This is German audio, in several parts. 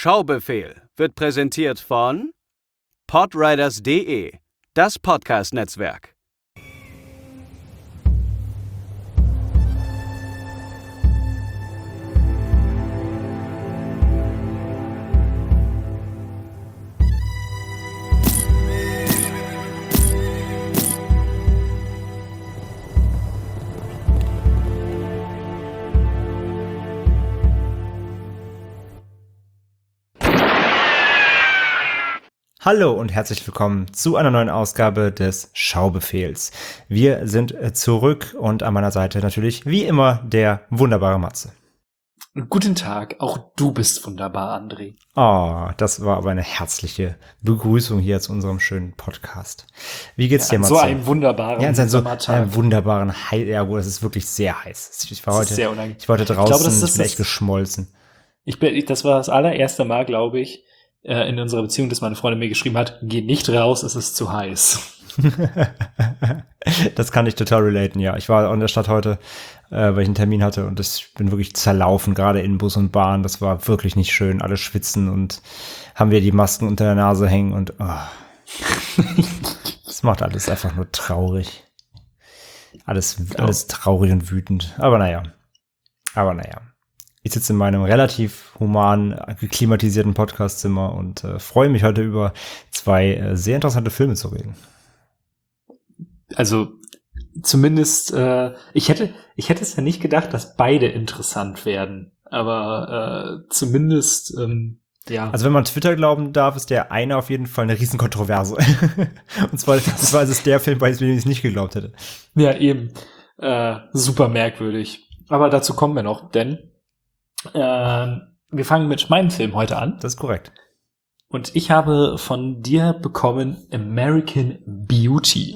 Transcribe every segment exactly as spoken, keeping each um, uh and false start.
Schaubefehl wird präsentiert von podriders punkt de, das Podcast-Netzwerk. Hallo und herzlich willkommen zu einer neuen Ausgabe des Schaubefehls. Wir sind zurück und an meiner Seite natürlich wie immer der wunderbare Matze. Guten Tag, auch du bist wunderbar, André. Oh, das war aber eine herzliche Begrüßung hier zu unserem schönen Podcast. Wie geht's dir, Ja, Matze? so einen wunderbaren ja, so Sommertag. einen wunderbaren Heiß. Ja, gut, es ist wirklich sehr heiß. Ich war Das heute, ist sehr unangenehm. ich war heute draußen, Ich glaube, das ist ich bin das- echt geschmolzen. Ich bin, das war das allererste Mal, glaube ich, äh, in unserer Beziehung, dass meine Freundin mir geschrieben hat, geh nicht raus, es ist zu heiß. Das kann ich total relaten, ja. Ich war in der Stadt heute, äh, weil ich einen Termin hatte und ich bin wirklich zerlaufen, gerade in Bus und Bahn. Das war wirklich nicht schön. Alle schwitzen und haben wir die Masken unter der Nase hängen und oh. Das macht alles einfach nur traurig. Alles, alles traurig und wütend. Aber naja. Aber naja. Ich sitze in meinem relativ human geklimatisierten Podcastzimmer und äh, freue mich heute über zwei äh, sehr interessante Filme zu reden. Also zumindest, äh, ich hätte, ich hätte es ja nicht gedacht, dass beide interessant werden. Aber äh, zumindest, ähm, ja. Also wenn man Twitter glauben darf, ist der eine auf jeden Fall eine riesen Kontroverse. Und zwar, zwar ist es der Film, bei dem ich es nicht geglaubt hätte. Ja, eben. Äh, super merkwürdig. Aber dazu kommen wir noch, denn äh, wir fangen mit meinem Film heute an. Das ist korrekt. Und ich habe von dir bekommen American Beauty.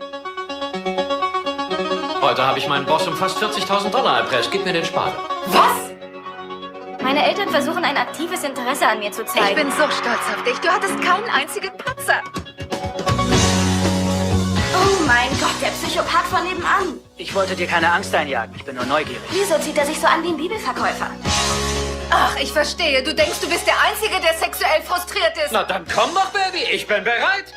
Heute habe ich meinen Boss um fast vierzigtausend Dollar erpresst. Gib mir den Spaten. Was? Meine Eltern versuchen ein aktives Interesse an mir zu zeigen. Ich bin so stolz auf dich. Du hattest keinen einzigen Patzer. Oh mein Gott, der Psychopath von nebenan. Ich wollte dir keine Angst einjagen. Ich bin nur neugierig. Wieso zieht er sich so an wie ein Bibelverkäufer? Ach, ich verstehe. Du denkst, du bist der Einzige, der sexuell frustriert ist. Na dann komm doch, Baby. Ich bin bereit.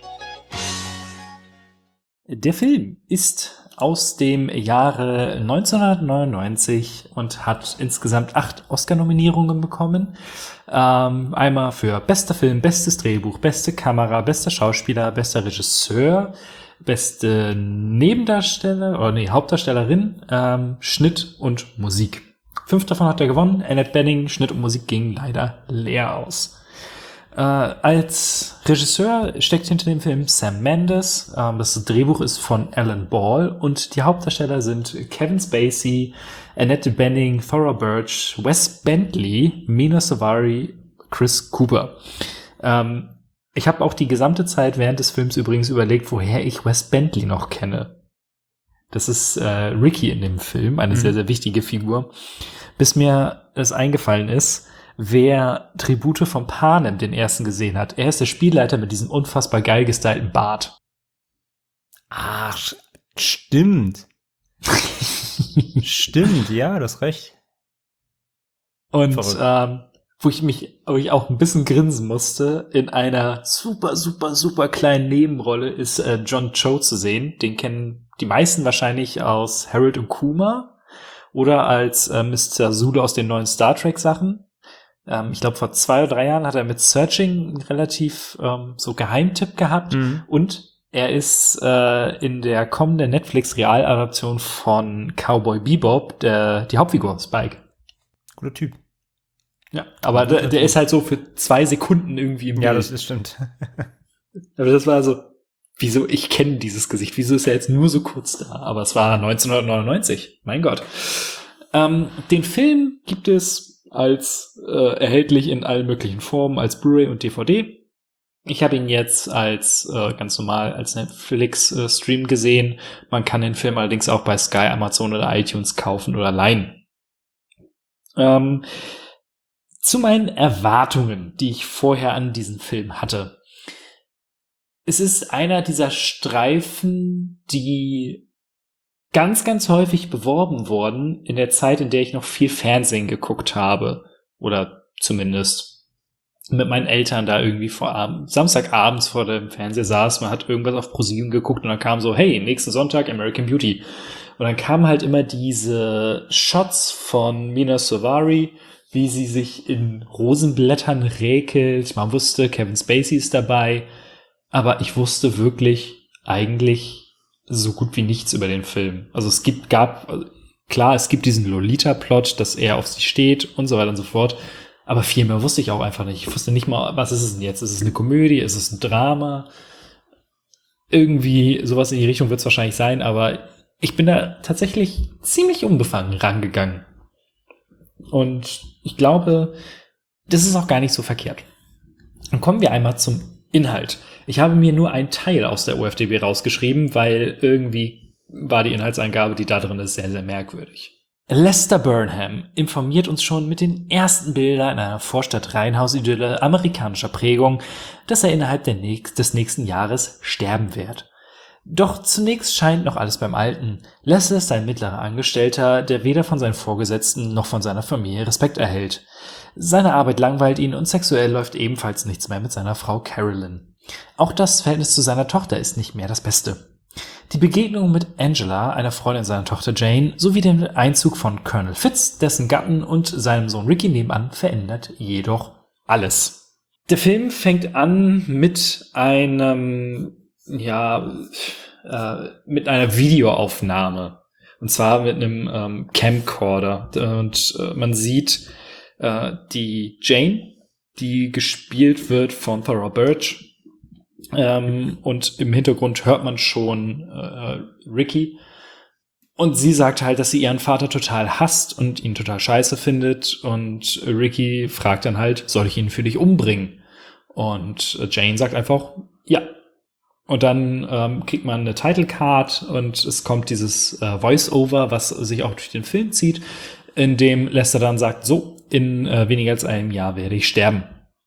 Der Film ist aus dem Jahre neunzehnhundertneunundneunzig und hat insgesamt acht Oscar-Nominierungen bekommen. Ähm, einmal für bester Film, bestes Drehbuch, beste Kamera, bester Schauspieler, bester Regisseur, beste Nebendarsteller, oder nee, Hauptdarstellerin, ähm, Schnitt und Musik. Fünf davon hat er gewonnen. Annette Bening, Schnitt und Musik ging leider leer aus. Äh, als Regisseur steckt hinter dem Film Sam Mendes. Ähm, das Drehbuch ist von Alan Ball und die Hauptdarsteller sind Kevin Spacey, Annette Bening, Thora Birch, Wes Bentley, Mina Suvari, Chris Cooper. Ähm, ich habe auch die gesamte Zeit während des Films übrigens überlegt, woher ich Wes Bentley noch kenne. Das ist äh, Ricky in dem Film, eine mhm. sehr, sehr wichtige Figur. Bis mir es eingefallen ist, wer Tribute von Panem den ersten gesehen hat. Er ist der Spielleiter mit diesem unfassbar geil gestylten Bart. Ach, stimmt. Stimmt, ja, du hast recht. Und Verrückt. ähm, wo ich mich, wo ich auch ein bisschen grinsen musste, in einer super, super, super kleinen Nebenrolle ist äh, John Cho zu sehen. Den kennen die meisten wahrscheinlich aus Harold und Kumar oder als äh, Mister Zulu aus den neuen Star Trek Sachen. Ähm, ich glaube, vor zwei oder drei Jahren hat er mit Searching einen relativ ähm, so Geheimtipp gehabt. Mhm. Und er ist äh, in der kommenden Netflix-Realadaption von Cowboy Bebop der, die Hauptfigur, Spike. Guter Typ. Ja, aber der, der ist halt so für zwei Sekunden irgendwie im Ja, Bild. das, das stimmt. Aber das war so, wieso, ich kenne dieses Gesicht, wieso ist er jetzt nur so kurz da? Aber es war neunzehnhundertneunundneunzig, mein Gott. Ähm, den Film gibt es als äh, erhältlich in allen möglichen Formen, als Blu-ray und D V D. Ich habe ihn jetzt als äh, ganz normal als Netflix-Stream gesehen. Man kann den Film allerdings auch bei Sky, Amazon oder iTunes kaufen oder leihen. Ähm, zu meinen Erwartungen, die ich vorher an diesen Film hatte. Es ist einer dieser Streifen, die ganz, ganz häufig beworben wurden in der Zeit, in der ich noch viel Fernsehen geguckt habe. Oder zumindest mit meinen Eltern da irgendwie vor Abend, Samstagabends vor dem Fernseher saß, man hat irgendwas auf ProSieben geguckt und dann kam so, hey, nächsten Sonntag American Beauty. Und dann kamen halt immer diese Shots von Mena Suvari, wie sie sich in Rosenblättern räkelt. Man wusste, Kevin Spacey ist dabei, aber ich wusste wirklich eigentlich so gut wie nichts über den Film. Also es gibt, gab, klar, es gibt diesen Lolita-Plot, dass er auf sie steht und so weiter und so fort. Aber viel mehr wusste ich auch einfach nicht. Ich wusste nicht mal, was ist es denn jetzt? Ist es eine Komödie? Ist es ein Drama? Irgendwie sowas in die Richtung wird es wahrscheinlich sein, aber ich bin da tatsächlich ziemlich unbefangen rangegangen. Und ich glaube, das ist auch gar nicht so verkehrt. Dann kommen wir einmal zum Inhalt. Ich habe mir nur einen Teil aus der O F D B rausgeschrieben, weil irgendwie war die Inhaltsangabe, die da drin ist, sehr, sehr merkwürdig. Lester Burnham informiert uns schon mit den ersten Bildern in einer Vorstadt-Reihenhaus-Idylle amerikanischer Prägung, dass er innerhalb der nächst, des nächsten Jahres sterben wird. Doch zunächst scheint noch alles beim Alten. Lester ist ein mittlerer Angestellter, der weder von seinen Vorgesetzten noch von seiner Familie Respekt erhält. Seine Arbeit langweilt ihn und sexuell läuft ebenfalls nichts mehr mit seiner Frau Carolyn. Auch das Verhältnis zu seiner Tochter ist nicht mehr das Beste. Die Begegnung mit Angela, einer Freundin seiner Tochter Jane, sowie den Einzug von Colonel Fitz, dessen Gatten und seinem Sohn Ricky nebenan verändert jedoch alles. Der Film fängt an mit einem, ja, äh, mit einer Videoaufnahme. Und zwar mit einem ähm, Camcorder. Und äh, man sieht äh, die Jane, die gespielt wird von Thora Birch. Ähm, und im Hintergrund hört man schon äh, Ricky. Und sie sagt halt, dass sie ihren Vater total hasst und ihn total scheiße findet. Und Ricky fragt dann halt, soll ich ihn für dich umbringen? Und Jane sagt einfach, ja. Und dann ähm, kriegt man eine Title Card und es kommt dieses äh, Voice-Over, was sich auch durch den Film zieht, in dem Lester dann sagt, so, in äh, weniger als einem Jahr werde ich sterben.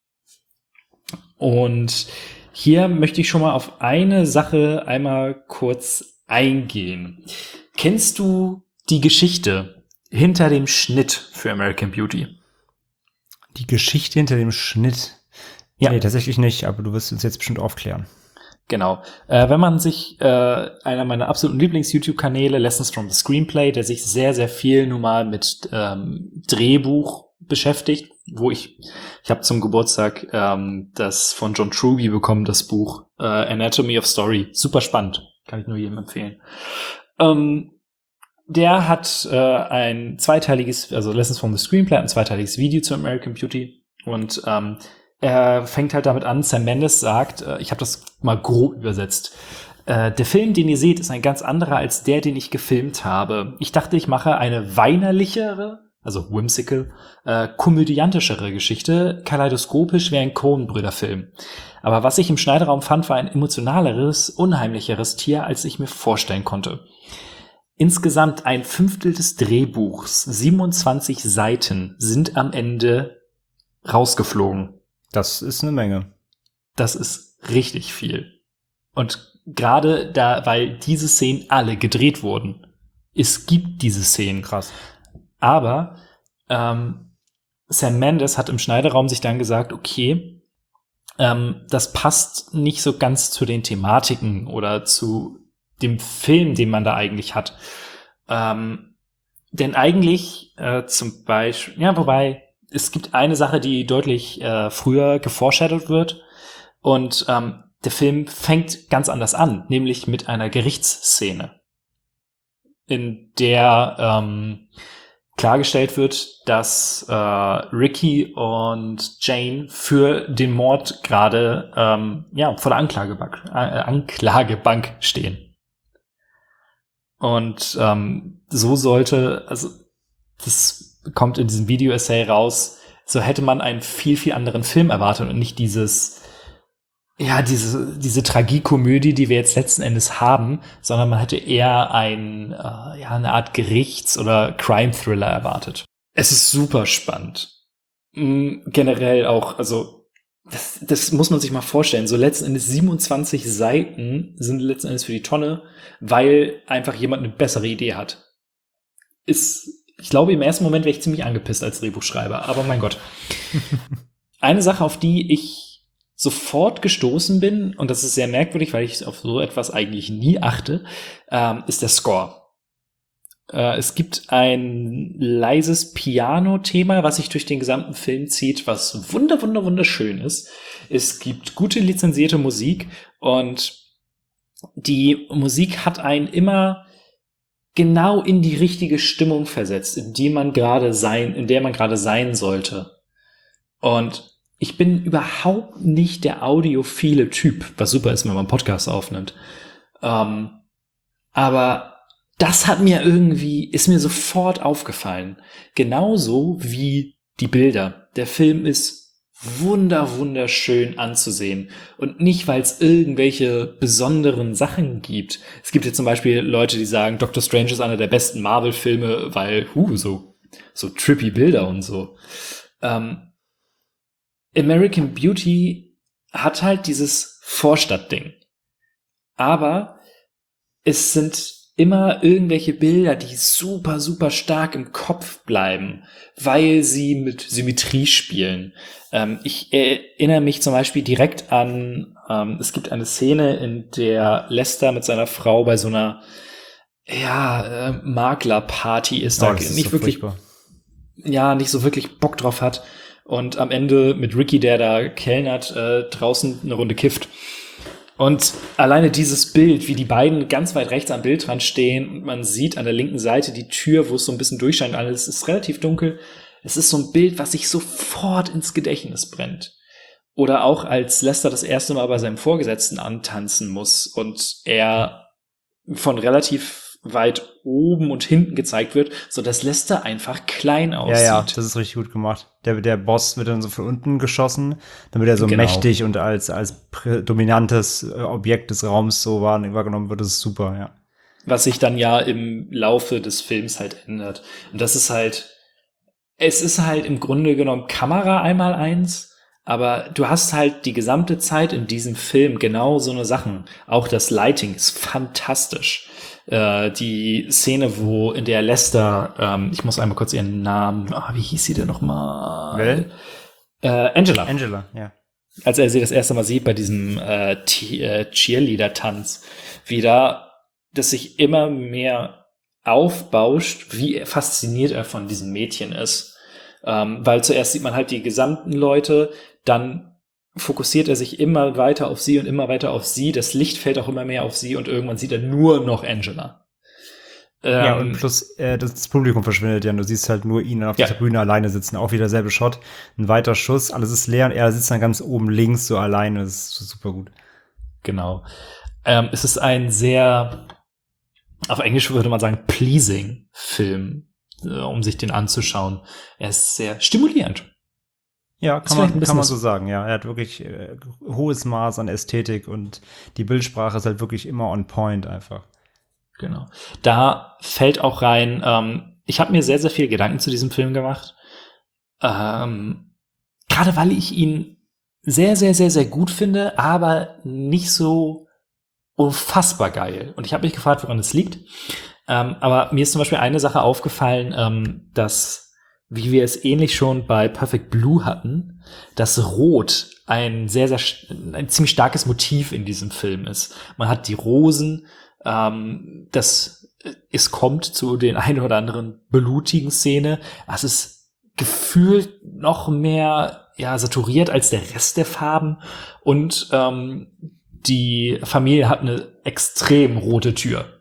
Und hier möchte ich schon mal auf eine Sache einmal kurz eingehen. Kennst du die Geschichte hinter dem Schnitt für American Beauty? Die Geschichte hinter dem Schnitt? Ja. Nee, tatsächlich nicht, aber du wirst uns jetzt bestimmt aufklären. Genau. Äh, wenn man sich äh, einer meiner absoluten Lieblings-YouTube-Kanäle, Lessons from the Screenplay, der sich sehr, sehr viel nun mal mit ähm, Drehbuch beschäftigt, wo ich, ich habe zum Geburtstag ähm, das von John Truby bekommen, das Buch äh, Anatomy of Story. Super spannend. Kann ich nur jedem empfehlen. Ähm, der hat äh, ein zweiteiliges, also Lessons from the Screenplay, ein zweiteiliges Video zu American Beauty und ähm, er fängt halt damit an, Sam Mendes sagt, äh, ich habe das mal grob übersetzt, äh, der Film, den ihr seht, ist ein ganz anderer als der, den ich gefilmt habe. Ich dachte, ich mache eine weinerlichere, also whimsical, äh, komödiantischere Geschichte, kaleidoskopisch wie ein Coen-Brüder-Film. Aber was ich im Schneideraum fand, war ein emotionaleres, unheimlicheres Tier, als ich mir vorstellen konnte. Insgesamt ein Fünftel des Drehbuchs, siebenundzwanzig Seiten, sind am Ende rausgeflogen. Das ist eine Menge. Das ist richtig viel. Und gerade da, weil diese Szenen alle gedreht wurden. Es gibt diese Szenen. Krass. Aber ähm, Sam Mendes hat im Schneideraum sich dann gesagt, okay, ähm, das passt nicht so ganz zu den Thematiken oder zu dem Film, den man da eigentlich hat. Ähm, denn eigentlich äh, zum Beispiel, ja, wobei, es gibt eine Sache, die deutlich äh, früher geforeshadowed wird. Und ähm, der Film fängt ganz anders an, nämlich mit einer Gerichtsszene, in der ähm, klargestellt wird, dass äh, Ricky und Jane für den Mord gerade ähm, ja, vor der Anklagebank, äh, Anklagebank stehen. Und ähm, so sollte, also das kommt in diesem Video-Essay raus, so hätte man einen viel, viel anderen Film erwartet und nicht dieses, ja, diese, diese Tragikomödie, die wir jetzt letzten Endes haben, sondern man hätte eher ein, äh, ja, eine Art Gerichts- oder Crime-Thriller erwartet. Es ist super spannend. Mhm, generell auch, also, das, das muss man sich mal vorstellen. So letzten Endes siebenundzwanzig Seiten sind letzten Endes für die Tonne, weil einfach jemand eine bessere Idee hat. Ist, ich glaube, im ersten Moment wäre ich ziemlich angepisst als Drehbuchschreiber, aber mein Gott. eine Sache, auf die ich sofort gestoßen bin, und das ist sehr merkwürdig, weil ich auf so etwas eigentlich nie achte, ähm, ist der Score. Äh, es gibt ein leises Piano-Thema, was sich durch den gesamten Film zieht, was wunder, wunder, wunderschön ist. Es gibt gute lizenzierte Musik und die Musik hat einen immer genau in die richtige Stimmung versetzt, in die man gerade sein, in der man gerade sein sollte. Und ich bin überhaupt nicht der audiophile Typ, was super ist, wenn man einen Podcast aufnimmt. Ähm, aber das hat mir irgendwie, ist mir sofort aufgefallen. Genauso wie die Bilder. Der Film ist wunder, wunderschön anzusehen. Und nicht, weil es irgendwelche besonderen Sachen gibt. Es gibt jetzt zum Beispiel Leute, die sagen, Doctor Strange ist einer der besten Marvel-Filme, weil, huh, so, so trippy Bilder und so. Ähm, American Beauty hat halt dieses Vorstadtding. Aber es sind immer irgendwelche Bilder, die super, super stark im Kopf bleiben, weil sie mit Symmetrie spielen. Ähm, ich erinnere mich zum Beispiel direkt an, ähm, es gibt eine Szene, in der Lester mit seiner Frau bei so einer, ja, äh, Maklerparty ist, da oh, ist nicht so wirklich, furchtbar. ja, nicht so wirklich Bock drauf hat und am Ende mit Ricky, der da kellnert, äh, draußen eine Runde kifft. Und alleine dieses Bild, wie die beiden ganz weit rechts am Bildrand stehen und man sieht an der linken Seite die Tür, wo es so ein bisschen durchscheint, alles ist relativ dunkel. Es ist so ein Bild, was sich sofort ins Gedächtnis brennt. Oder auch als Lester das erste Mal bei seinem Vorgesetzten antanzen muss und er von relativ weit oben und hinten gezeigt wird, so dass Lester einfach klein aussieht. Ja, ja, das ist richtig gut gemacht. Der, der Boss wird dann so von unten geschossen, damit er so Genau. mächtig und als, als prä- dominantes äh, Objekt des Raums so wahr- wahrgenommen wird. Das ist super, ja. Was sich dann ja im Laufe des Films halt ändert. Und das ist halt, es ist halt im Grunde genommen Kamera einmal eins, aber du hast halt die gesamte Zeit in diesem Film genau so eine Sachen. Auch das Lighting ist fantastisch. Äh, die Szene, wo in der Lester, ähm, ich muss einmal kurz ihren Namen, ah, wie hieß sie denn nochmal? Wer? Äh, Angela. Angela, ja. Als er sie das erste Mal sieht bei diesem äh, T- äh, Cheerleader-Tanz, wie da das sich immer mehr aufbauscht, wie fasziniert er von diesem Mädchen ist. Ähm, weil zuerst sieht man halt die gesamten Leute, dann fokussiert er sich immer weiter auf sie und immer weiter auf sie. Das Licht fällt auch immer mehr auf sie und irgendwann sieht er nur noch Angela. Ähm, Ja, und plus äh, das, das Publikum verschwindet ja und du siehst halt nur ihn auf Ja. der Tribüne alleine sitzen. Auch wieder derselbe Shot, ein weiter Schuss, alles ist leer und er sitzt dann ganz oben links so alleine. Das ist super gut. Genau. Ähm, es ist ein sehr, auf Englisch würde man sagen, pleasing Film, äh, um sich den anzuschauen. Er ist sehr stimulierend. Ja, Ist kann vielleicht ein man, bisschen kann man was- so sagen, ja. Er hat wirklich äh, hohes Maß an Ästhetik und die Bildsprache ist halt wirklich immer on point einfach. Genau. Da fällt auch rein, ähm, ich habe mir sehr, sehr viel Gedanken zu diesem Film gemacht. Ähm, gerade weil ich ihn sehr, sehr, sehr, sehr gut finde, aber nicht so unfassbar geil. Und ich habe mich gefragt, woran es liegt. Ähm, aber mir ist zum Beispiel eine Sache aufgefallen, ähm, dass, wie wir es ähnlich schon bei Perfect Blue hatten, dass Rot ein sehr, sehr, ein ziemlich starkes Motiv in diesem Film ist. Man hat die Rosen, ähm, das, es kommt zu den ein oder anderen blutigen Szene. Es ist gefühlt noch mehr, ja, saturiert als der Rest der Farben und, ähm, die Familie hat eine extrem rote Tür.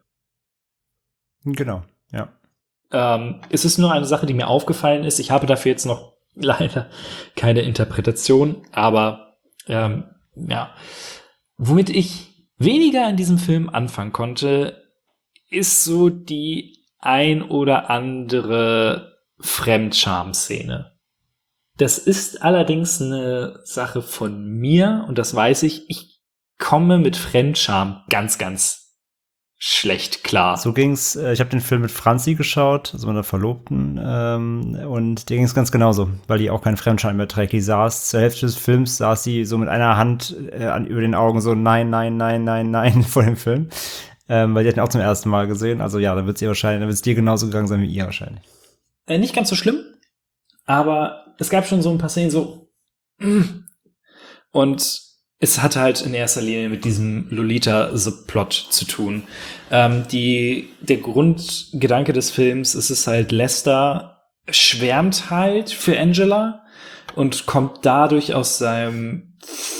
Genau, ja. Ähm, es ist nur eine Sache, die mir aufgefallen ist. Ich habe dafür jetzt noch leider keine Interpretation, aber ähm, ja. Womit ich weniger in diesem Film anfangen konnte, ist so die ein oder andere Fremdscham-Szene. Das ist allerdings eine Sache von mir und das weiß ich. Ich komme mit Fremdscham ganz, ganz schlecht klar. So ging's, äh, ich habe den Film mit Franzi geschaut, also meiner Verlobten, ähm, und dir ging's ganz genauso, weil die auch keinen Fremdscham mehr trägt. Die saß zur Hälfte des Films, saß sie so mit einer Hand äh, an, über den Augen so nein, nein, nein, nein, nein vor dem Film, ähm, weil die hat ihn auch zum ersten Mal gesehen. Also ja, dann wird's ihr wahrscheinlich, dann wird's dir genauso gegangen sein wie ihr wahrscheinlich. Äh, nicht ganz so schlimm, aber es gab schon so ein paar Szenen so, Und es hat halt in erster Linie mit diesem Lolita-Subplot zu tun. Ähm, die, der Grundgedanke des Films ist es halt, Lester schwärmt halt für Angela und kommt dadurch aus seinem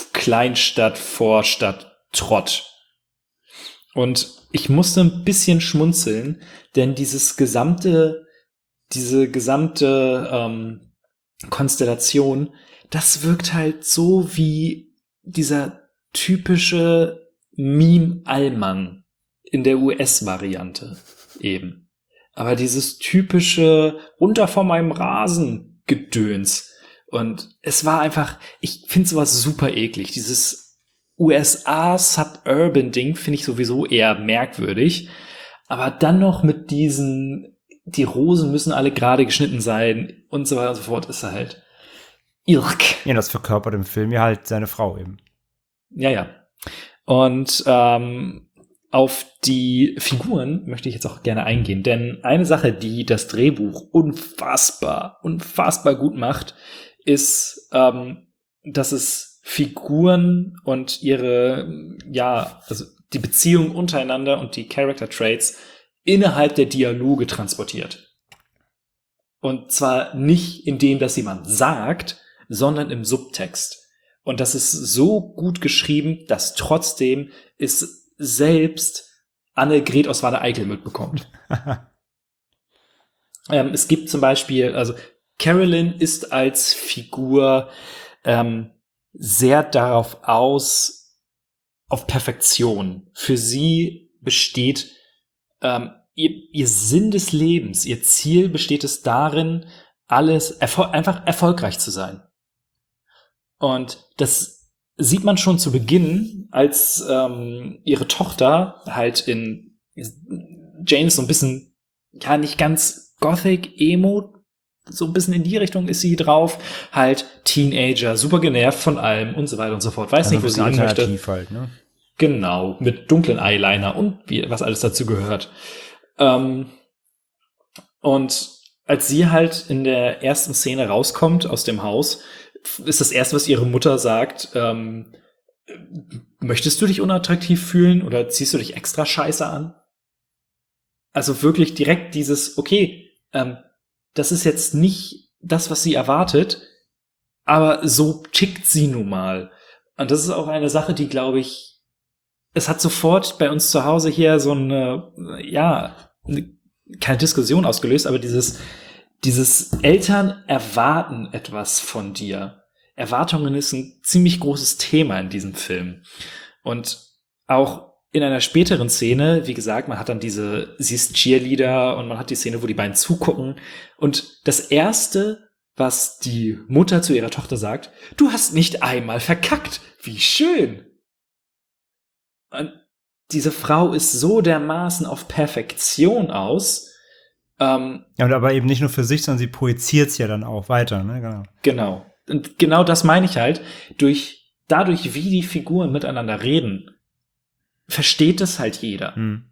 Kleinstadt-Vorstadt-Trott. Und ich musste ein bisschen schmunzeln, denn dieses gesamte, diese gesamte ähm, Konstellation, das wirkt halt so wie dieser typische Meme-Allmann in der U S-Variante eben. Aber dieses typische runter von meinem Rasen Gedöns. Und es war einfach, ich finde sowas super eklig. Dieses U S A-Suburban-Ding finde ich sowieso eher merkwürdig. Aber dann noch mit diesen, die Rosen müssen alle gerade geschnitten sein und so weiter und so fort, ist er halt irk. Ja, das verkörpert im Film ja halt seine Frau eben. Ja, ja. Und ähm, auf die Figuren möchte ich jetzt auch gerne eingehen, denn eine Sache, die das Drehbuch unfassbar, unfassbar gut macht, ist, ähm, dass es Figuren und ihre, ja, also die Beziehung untereinander und die Character Traits innerhalb der Dialoge transportiert. Und zwar nicht in dem, dass jemand sagt, sondern im Subtext. Und das ist so gut geschrieben, dass trotzdem es selbst Annegret aus Wanne-Eickel mitbekommt. ähm, es gibt zum Beispiel, also Carolyn ist als Figur ähm, sehr darauf aus, auf Perfektion. Für sie besteht ähm, ihr, ihr Sinn des Lebens, ihr Ziel besteht es darin, alles erfol- einfach erfolgreich zu sein. Und das sieht man schon zu Beginn, als ähm, ihre Tochter halt in Jane ist so ein bisschen, ja, nicht ganz Gothic, Emo, so ein bisschen in die Richtung ist sie drauf, halt Teenager, super genervt von allem und so weiter und so fort. Weiß Also nicht, wo sie hin möchte. Halt, ne? Genau, mit dunklen Eyeliner und wie, was alles dazu gehört. Ähm, und als sie halt in der ersten Szene rauskommt aus dem Haus, ist das Erste, was ihre Mutter sagt, ähm, möchtest du dich unattraktiv fühlen oder ziehst du dich extra scheiße an? Also wirklich direkt dieses, okay, ähm, das ist jetzt nicht das, was sie erwartet, aber so tickt sie nun mal. Und das ist auch eine Sache, die, glaube ich, es hat sofort bei uns zu Hause hier so eine, ja, eine, keine Diskussion ausgelöst, aber dieses, dieses Eltern erwarten etwas von dir. Erwartungen ist ein ziemlich großes Thema in diesem Film. Und auch in einer späteren Szene, wie gesagt, man hat dann diese, sie ist Cheerleader und man hat die Szene, wo die beiden zugucken. Und das Erste, was die Mutter zu ihrer Tochter sagt, du hast nicht einmal verkackt. Wie schön. Und diese Frau ist so dermaßen auf Perfektion aus. Ähm, ja, und aber eben nicht nur für sich, sondern sie projiziert es ja dann auch weiter, ne? Genau. Genau. Und genau das meine ich halt. Durch, dadurch, wie die Figuren miteinander reden, versteht es halt jeder. Hm.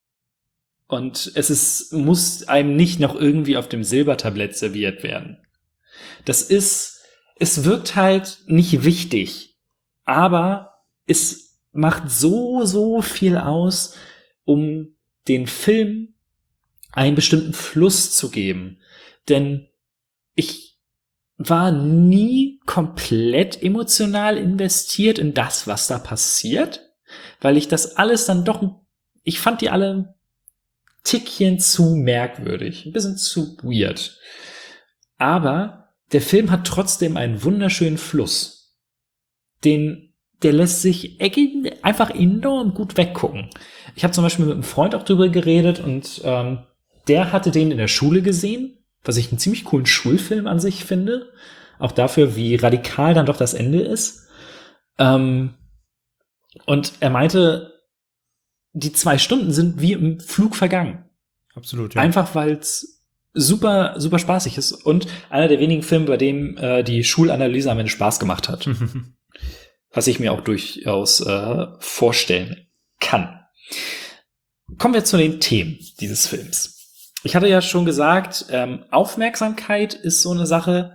Und es ist, muss einem nicht noch irgendwie auf dem Silbertablett serviert werden. Das ist, es wirkt halt nicht wichtig, aber es macht so, so viel aus, um den Film einen bestimmten Fluss zu geben. Denn ich war nie komplett emotional investiert in das, was da passiert, weil ich das alles dann doch, ich fand die alle ein Tickchen zu merkwürdig, ein bisschen zu weird. Aber der Film hat trotzdem einen wunderschönen Fluss. Den, der lässt sich einfach enorm gut weggucken. Ich habe zum Beispiel mit einem Freund auch drüber geredet und ähm, der hatte den in der Schule gesehen, was ich einen ziemlich coolen Schulfilm an sich finde. Auch dafür, wie radikal dann doch das Ende ist. Ähm, und er meinte, die zwei Stunden sind wie im Flug vergangen. Absolut, ja. Einfach, weil es super, super spaßig ist. Und einer der wenigen Filme, bei dem äh, die Schulanalyse am Ende Spaß gemacht hat. Was ich mir auch durchaus äh, vorstellen kann. Kommen wir zu den Themen dieses Films. Ich hatte ja schon gesagt, ähm, Aufmerksamkeit ist so eine Sache,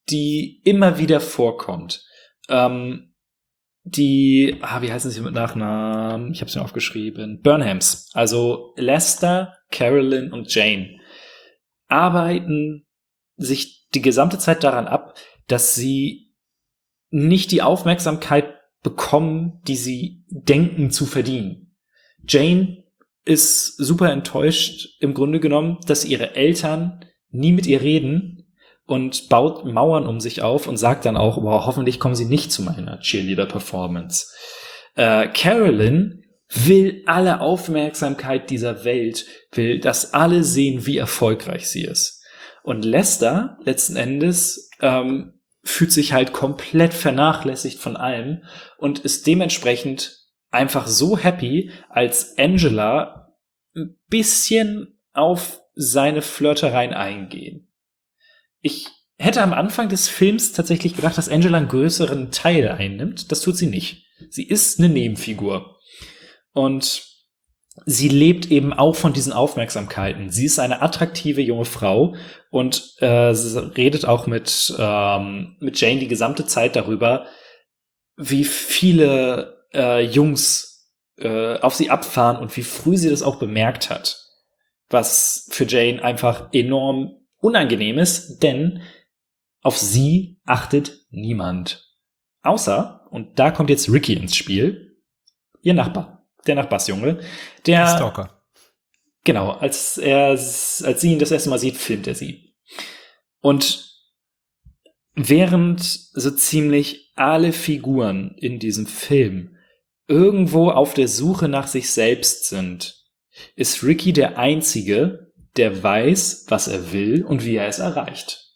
die immer wieder vorkommt. Ähm, die, ah, wie heißen sie mit Nachnamen? Ich habe es mir aufgeschrieben. Burnhams. Also Lester, Carolyn und Jane arbeiten sich die gesamte Zeit daran ab, dass sie nicht die Aufmerksamkeit bekommen, die sie denken zu verdienen. Jane ist super enttäuscht im Grunde genommen, dass ihre Eltern nie mit ihr reden und baut Mauern um sich auf und sagt dann auch, wow, hoffentlich kommen sie nicht zu meiner Cheerleader-Performance. Äh, Carolyn will alle Aufmerksamkeit dieser Welt, will, dass alle sehen, wie erfolgreich sie ist. Und Lester, letzten Endes, ähm, fühlt sich halt komplett vernachlässigt von allem und ist dementsprechend einfach so happy, als Angela ein bisschen auf seine Flirtereien eingehen. Ich hätte am Anfang des Films tatsächlich gedacht, dass Angela einen größeren Teil einnimmt. Das tut sie nicht. Sie ist eine Nebenfigur. Und sie lebt eben auch von diesen Aufmerksamkeiten. Sie ist eine attraktive junge Frau und äh, sie redet auch mit, ähm, mit Jane die gesamte Zeit darüber, wie viele äh, Jungs äh, auf sie abfahren und wie früh sie das auch bemerkt hat. Was für Jane einfach enorm unangenehm ist, denn auf sie achtet niemand. Außer, und da kommt jetzt Ricky ins Spiel, ihr Nachbar, der Nachbarsjunge, der Stalker. Genau, als er, als sie ihn das erste Mal sieht, filmt er sie. Und während so ziemlich alle Figuren in diesem Film irgendwo auf der Suche nach sich selbst sind, ist Ricky der Einzige, der weiß, was er will und wie er es erreicht.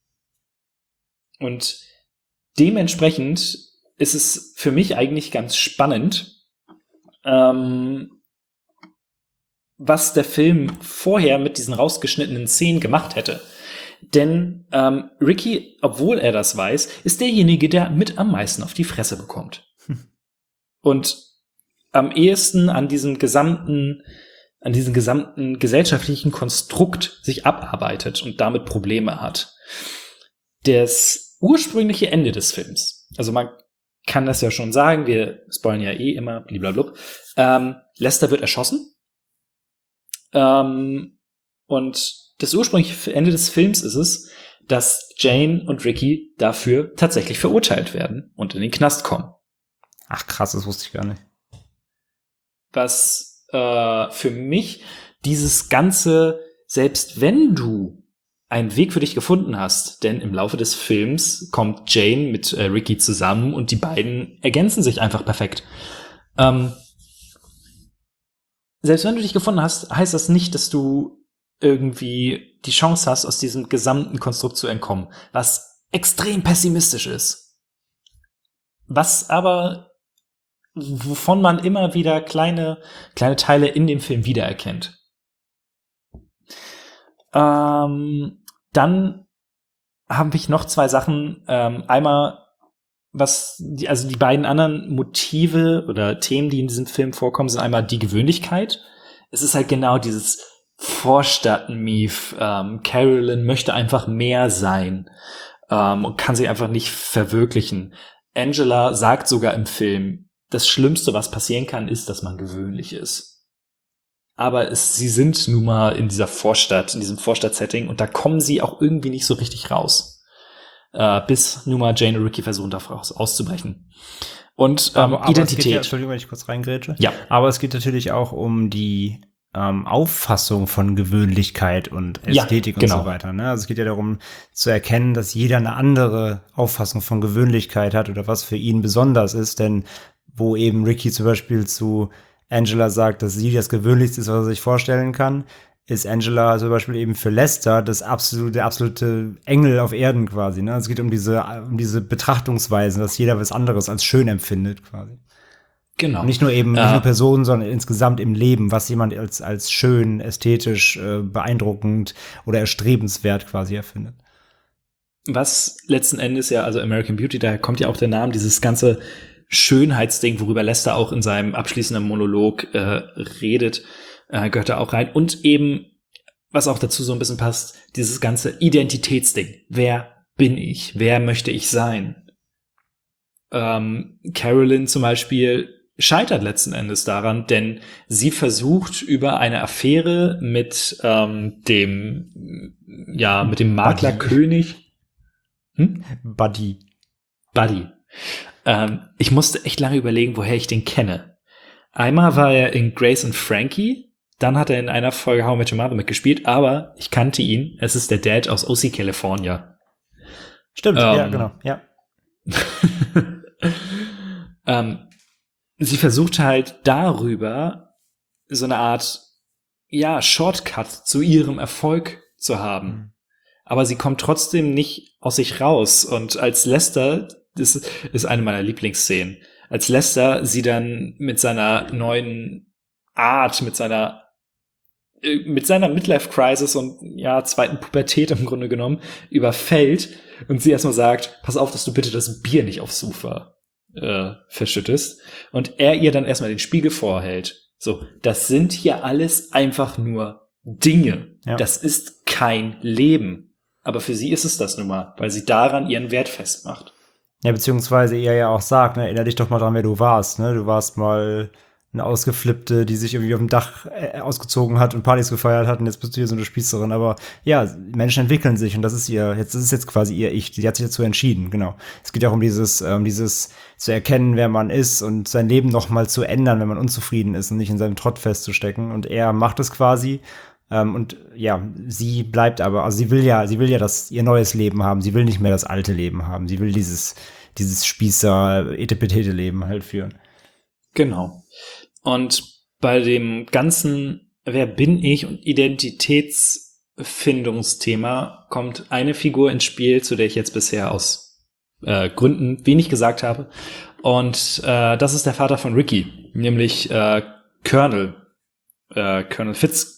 Und dementsprechend ist es für mich eigentlich ganz spannend, ähm, was der Film vorher mit diesen rausgeschnittenen Szenen gemacht hätte. Denn ähm, Ricky, obwohl er das weiß, ist derjenige, der mit am meisten auf die Fresse bekommt. Hm. Und am ehesten an diesem gesamten an diesem gesamten gesellschaftlichen Konstrukt sich abarbeitet und damit Probleme hat. Das ursprüngliche Ende des Films, also man kann das ja schon sagen, wir spoilern ja eh immer, blablabla, ähm, Lester wird erschossen. Ähm, und das ursprüngliche Ende des Films ist es, dass Jane und Ricky dafür tatsächlich verurteilt werden und in den Knast kommen. Ach krass, das wusste ich gar nicht. Was äh, für mich dieses ganze, selbst wenn du einen Weg für dich gefunden hast, denn im Laufe des Films kommt Jane mit äh, Ricky zusammen und die beiden ergänzen sich einfach perfekt. Ähm, selbst wenn du dich gefunden hast, heißt das nicht, dass du irgendwie die Chance hast, aus diesem gesamten Konstrukt zu entkommen, was extrem pessimistisch ist. Was aber wovon man immer wieder kleine, kleine Teile in dem Film wiedererkennt. Ähm, dann habe ich noch zwei Sachen. Ähm, einmal, was, die, also die beiden anderen Motive oder Themen, die in diesem Film vorkommen, sind einmal die Gewöhnlichkeit. Es ist halt genau dieses Vorstadt-Mief. Ähm, Carolyn möchte einfach mehr sein ähm, und kann sich einfach nicht verwirklichen. Angela sagt sogar im Film, das Schlimmste, was passieren kann, ist, dass man gewöhnlich ist. Aber es, sie sind nun mal in dieser Vorstadt, in diesem Vorstadt-Setting und da kommen sie auch irgendwie nicht so richtig raus. Äh, bis nun mal Jane und Ricky versuchen, daraus auszubrechen. Und ähm, aber, aber Identität. Es geht ja, Entschuldigung, wenn ich kurz reingrätsche. Ja. Aber es geht natürlich auch um die ähm, Auffassung von Gewöhnlichkeit und Ästhetik ja, genau. und so weiter. Ne? Also es geht ja darum zu erkennen, dass jeder eine andere Auffassung von Gewöhnlichkeit hat oder was für ihn besonders ist, denn wo eben Ricky zum Beispiel zu Angela sagt, dass sie das Gewöhnlichste ist, was er sich vorstellen kann, ist Angela zum Beispiel eben für Lester das absolute, der absolute Engel auf Erden quasi. Ne? Es geht um diese, um diese Betrachtungsweisen, dass jeder was anderes als schön empfindet quasi. Genau. Und nicht nur eben, äh, nicht nur Personen, sondern insgesamt im Leben, was jemand als, als schön, ästhetisch, äh, beeindruckend oder erstrebenswert quasi erfindet. Was letzten Endes ja, also American Beauty, daher kommt ja auch der Name, dieses ganze Schönheitsding, worüber Lester auch in seinem abschließenden Monolog äh, redet, äh, gehört da auch rein. Und eben, was auch dazu so ein bisschen passt, dieses ganze Identitätsding. Wer bin ich? Wer möchte ich sein? Ähm, Carolyn zum Beispiel scheitert letzten Endes daran, denn sie versucht über eine Affäre mit ähm, dem ja mit dem Maklerkönig hm? Buddy. Buddy. Ähm, ich musste echt lange überlegen, woher ich den kenne. Einmal war er in Grace und Frankie, dann hat er in einer Folge How I Met Your Mother mitgespielt, aber ich kannte ihn. Es ist der Dad aus O C California. Stimmt, ähm, ja, genau, ja. ähm, sie versucht halt darüber so eine Art, ja, Shortcut zu ihrem Erfolg zu haben. Mhm. Aber sie kommt trotzdem nicht aus sich raus. Und als Lester, das ist eine meiner Lieblingsszenen, als Lester sie dann mit seiner neuen Art, mit seiner mit seiner Midlife-Crisis und ja, zweiten Pubertät im Grunde genommen überfällt und sie erstmal sagt, pass auf, dass du bitte das Bier nicht aufs Sofa äh, verschüttest. Und er ihr dann erstmal den Spiegel vorhält. So, das sind hier alles einfach nur Dinge. Ja. Das ist kein Leben. Aber für sie ist es das nun mal, weil sie daran ihren Wert festmacht. Ja, beziehungsweise ihr ja auch sagt, ne, erinner dich doch mal dran, wer du warst. Ne? Du warst mal eine Ausgeflippte, die sich irgendwie auf dem Dach äh, ausgezogen hat und Partys gefeiert hat und jetzt bist du hier so eine Spießerin. Aber ja, Menschen entwickeln sich und das ist ihr, jetzt das ist jetzt quasi ihr Ich. Sie hat sich dazu entschieden, genau. Es geht ja auch um dieses, um dieses zu erkennen, wer man ist und sein Leben noch mal zu ändern, wenn man unzufrieden ist und nicht in seinem Trott festzustecken. Und er macht es quasi. Um, und ja, sie bleibt aber, also sie will ja, sie will ja das, ihr neues Leben haben. Sie will nicht mehr das alte Leben haben. Sie will dieses, dieses Spießer-Etepetete-Leben halt führen. Genau. Und bei dem ganzen Wer bin ich und Identitätsfindungsthema kommt eine Figur ins Spiel, zu der ich jetzt bisher aus äh, Gründen wenig gesagt habe. Und äh, das ist der Vater von Ricky, nämlich äh, Colonel, äh, Colonel Fitz.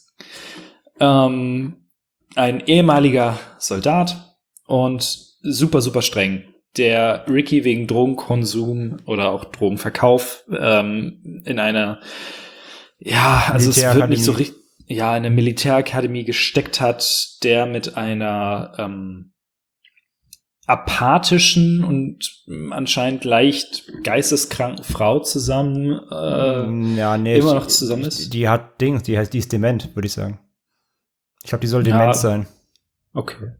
Ähm, ein ehemaliger Soldat und super, super streng, der Ricky wegen Drogenkonsum oder auch Drogenverkauf ähm, in eine, ja, also es wird nicht so richtig, ja, eine Militärakademie gesteckt hat, der mit einer ähm, apathischen und anscheinend leicht geisteskranken Frau zusammen äh, ja, nee, immer ich, noch zusammen ist. Die hat Dings, die heißt, die ist dement, würde ich sagen. Ich glaube, die soll dement ja, sein. Okay.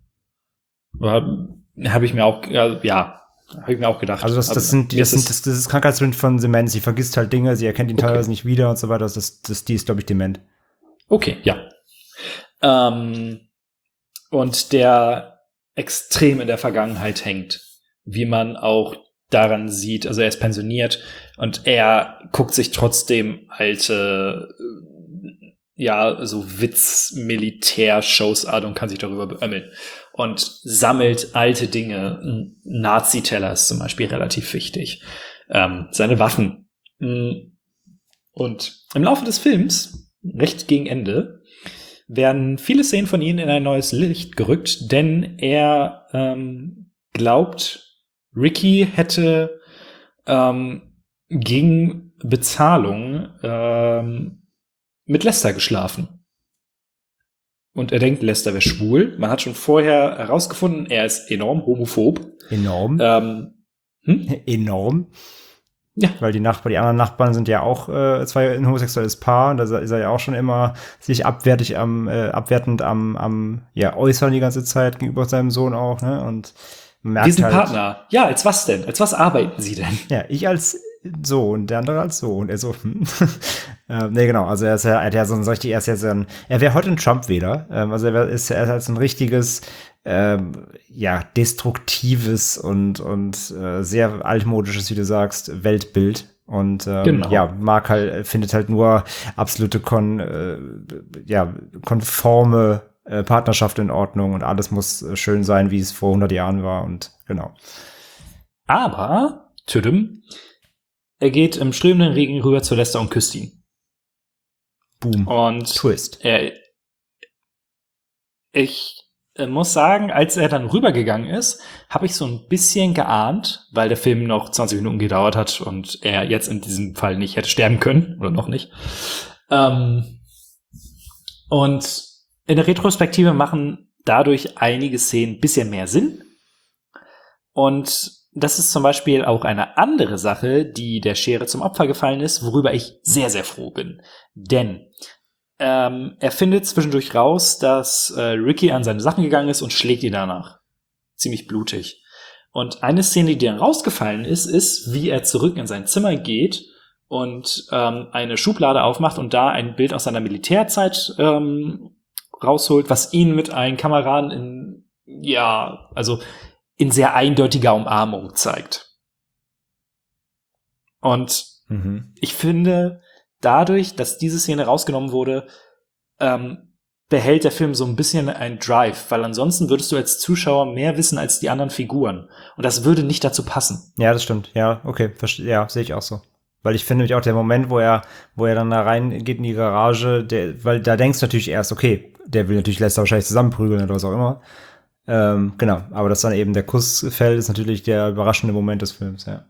Habe ich mir auch, ja, ja habe ich mir auch gedacht. Also das, das sind, das sind, das, das ist Krankheitsbild von Demenz. Sie vergisst halt Dinge, sie erkennt ihn okay. teilweise nicht wieder und so weiter. Das, das, die ist, glaube ich, dement. Okay, ja. Ähm, und der extrem in der Vergangenheit hängt, wie man auch daran sieht. Also er ist pensioniert und er guckt sich trotzdem alte ja, so Witz-Militär-Shows an und kann sich darüber beömmeln. Und sammelt alte Dinge. Ein Nazi-Teller ist zum Beispiel relativ wichtig. Ähm, seine Waffen. Und im Laufe des Films, recht gegen Ende, werden viele Szenen von ihnen in ein neues Licht gerückt, denn er ähm, glaubt, Ricky hätte ähm, gegen Bezahlung ähm, mit Lester geschlafen. Und er denkt, Lester wäre schwul. Man hat schon vorher herausgefunden, er ist enorm homophob. Enorm? Ähm, hm? Enorm? Ja. Weil die Nachbarn, die anderen Nachbarn sind ja auch äh, zwei ein homosexuelles Paar. Und da ist er ja auch schon immer sich abwertig am, äh, abwertend am, am ja, äußern die ganze Zeit gegenüber seinem Sohn auch, ne? Und man merkt Wir sind halt, Partner. Ja, als was denn? Als was arbeiten Sie denn? Ja, ich als so und der andere als so und er so hm. ähm, nee, genau, also er ist ja, er hat ja so ein richtig, er ist ja so ein, er wäre heute ein Trump-Wähler, ähm, also er wär, ist er ist halt so ein richtiges ähm, ja, destruktives und und äh, sehr altmodisches, wie du sagst, Weltbild und ähm, genau. ja, mag halt, findet halt nur absolute kon äh, ja, konforme äh, Partnerschaft in Ordnung und alles muss äh, schön sein, wie es vor hundert Jahren war und genau. Aber, tüdüm, er geht im strömenden Regen rüber zu Lester und küsst ihn. Boom. Und Twist. Er, ich muss sagen, als er dann rübergegangen ist, habe ich so ein bisschen geahnt, weil der Film noch zwanzig Minuten gedauert hat und er jetzt in diesem Fall nicht hätte sterben können, oder noch nicht. Ähm, und in der Retrospektive machen dadurch einige Szenen ein bisschen mehr Sinn. Und das ist zum Beispiel auch eine andere Sache, die der Schere zum Opfer gefallen ist, worüber ich sehr, sehr froh bin. Denn ähm, er findet zwischendurch raus, dass äh, Ricky an seine Sachen gegangen ist und schlägt ihn danach. Ziemlich blutig. Und eine Szene, die dann rausgefallen ist, ist, wie er zurück in sein Zimmer geht und ähm, eine Schublade aufmacht und da ein Bild aus seiner Militärzeit ähm, rausholt, was ihn mit einem Kameraden in, ja, also in sehr eindeutiger Umarmung zeigt. Und mhm. ich finde, dadurch, dass diese Szene rausgenommen wurde, ähm, behält der Film so ein bisschen einen Drive, weil ansonsten würdest du als Zuschauer mehr wissen als die anderen Figuren. Und das würde nicht dazu passen. Ja, das stimmt. Ja, okay. Verste- ja, sehe ich auch so. Weil ich finde nämlich auch der Moment, wo er, wo er dann da reingeht in die Garage, der, weil da denkst du natürlich erst, okay, der will natürlich Lester wahrscheinlich zusammenprügeln oder was auch immer. Ähm, genau, aber dass dann eben der Kuss fällt, ist natürlich der überraschende Moment des Films, ja.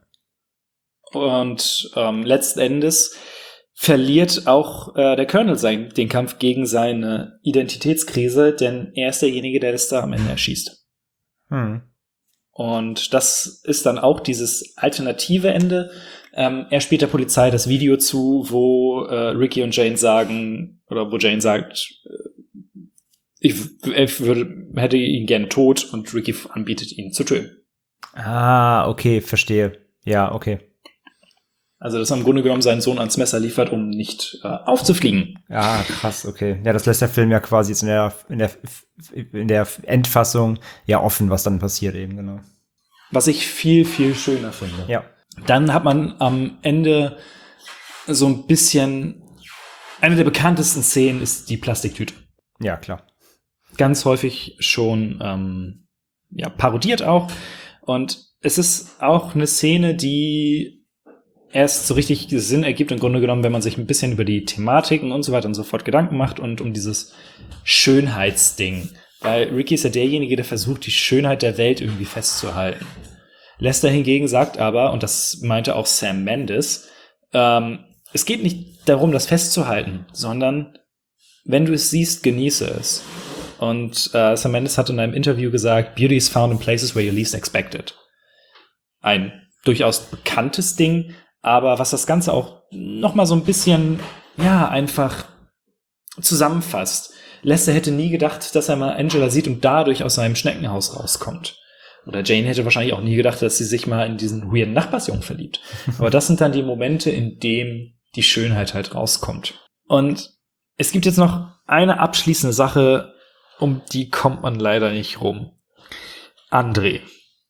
Und ähm, letzten Endes verliert auch äh, der Colonel sein, den Kampf gegen seine Identitätskrise, denn er ist derjenige, der das da am Ende erschießt. Hm. Und das ist dann auch dieses alternative Ende. Ähm, er spielt der Polizei das Video zu, wo äh, Ricky und Jane sagen, oder wo Jane sagt, ich, ich würde, hätte ihn gerne tot und Ricky anbietet, ihn zu töten. Ah, okay, verstehe. Ja, okay. Also, dass er im Grunde genommen seinen Sohn ans Messer liefert, um nicht äh, aufzufliegen. Ah, krass, okay. Ja, das lässt der Film ja quasi jetzt in der, in der, in der Endfassung ja offen, was dann passiert eben, genau. Was ich viel, viel schöner finde. Ja. Dann hat man am Ende so ein bisschen, eine der bekanntesten Szenen ist die Plastiktüte. Ja, klar. Ganz häufig schon ähm, ja, parodiert auch. Und es ist auch eine Szene, die erst so richtig Sinn ergibt, im Grunde genommen, wenn man sich ein bisschen über die Thematiken und so weiter und so fort Gedanken macht und um dieses Schönheitsding. Weil Ricky ist ja derjenige, der versucht, die Schönheit der Welt irgendwie festzuhalten. Lester hingegen sagt aber, und das meinte auch Sam Mendes, ähm, es geht nicht darum, das festzuhalten, sondern wenn du es siehst, genieße es. Und äh, Sam Mendes hat in einem Interview gesagt, Beauty is found in places where you least expect it. Ein durchaus bekanntes Ding, aber was das Ganze auch noch mal so ein bisschen, ja, einfach zusammenfasst. Lester hätte nie gedacht, dass er mal Angela sieht und dadurch aus seinem Schneckenhaus rauskommt. Oder Jane hätte wahrscheinlich auch nie gedacht, dass sie sich mal in diesen weirden Nachbarsjungen verliebt. Aber das sind dann die Momente, in denen die Schönheit halt rauskommt. Und es gibt jetzt noch eine abschließende Sache, um die kommt man leider nicht rum. André,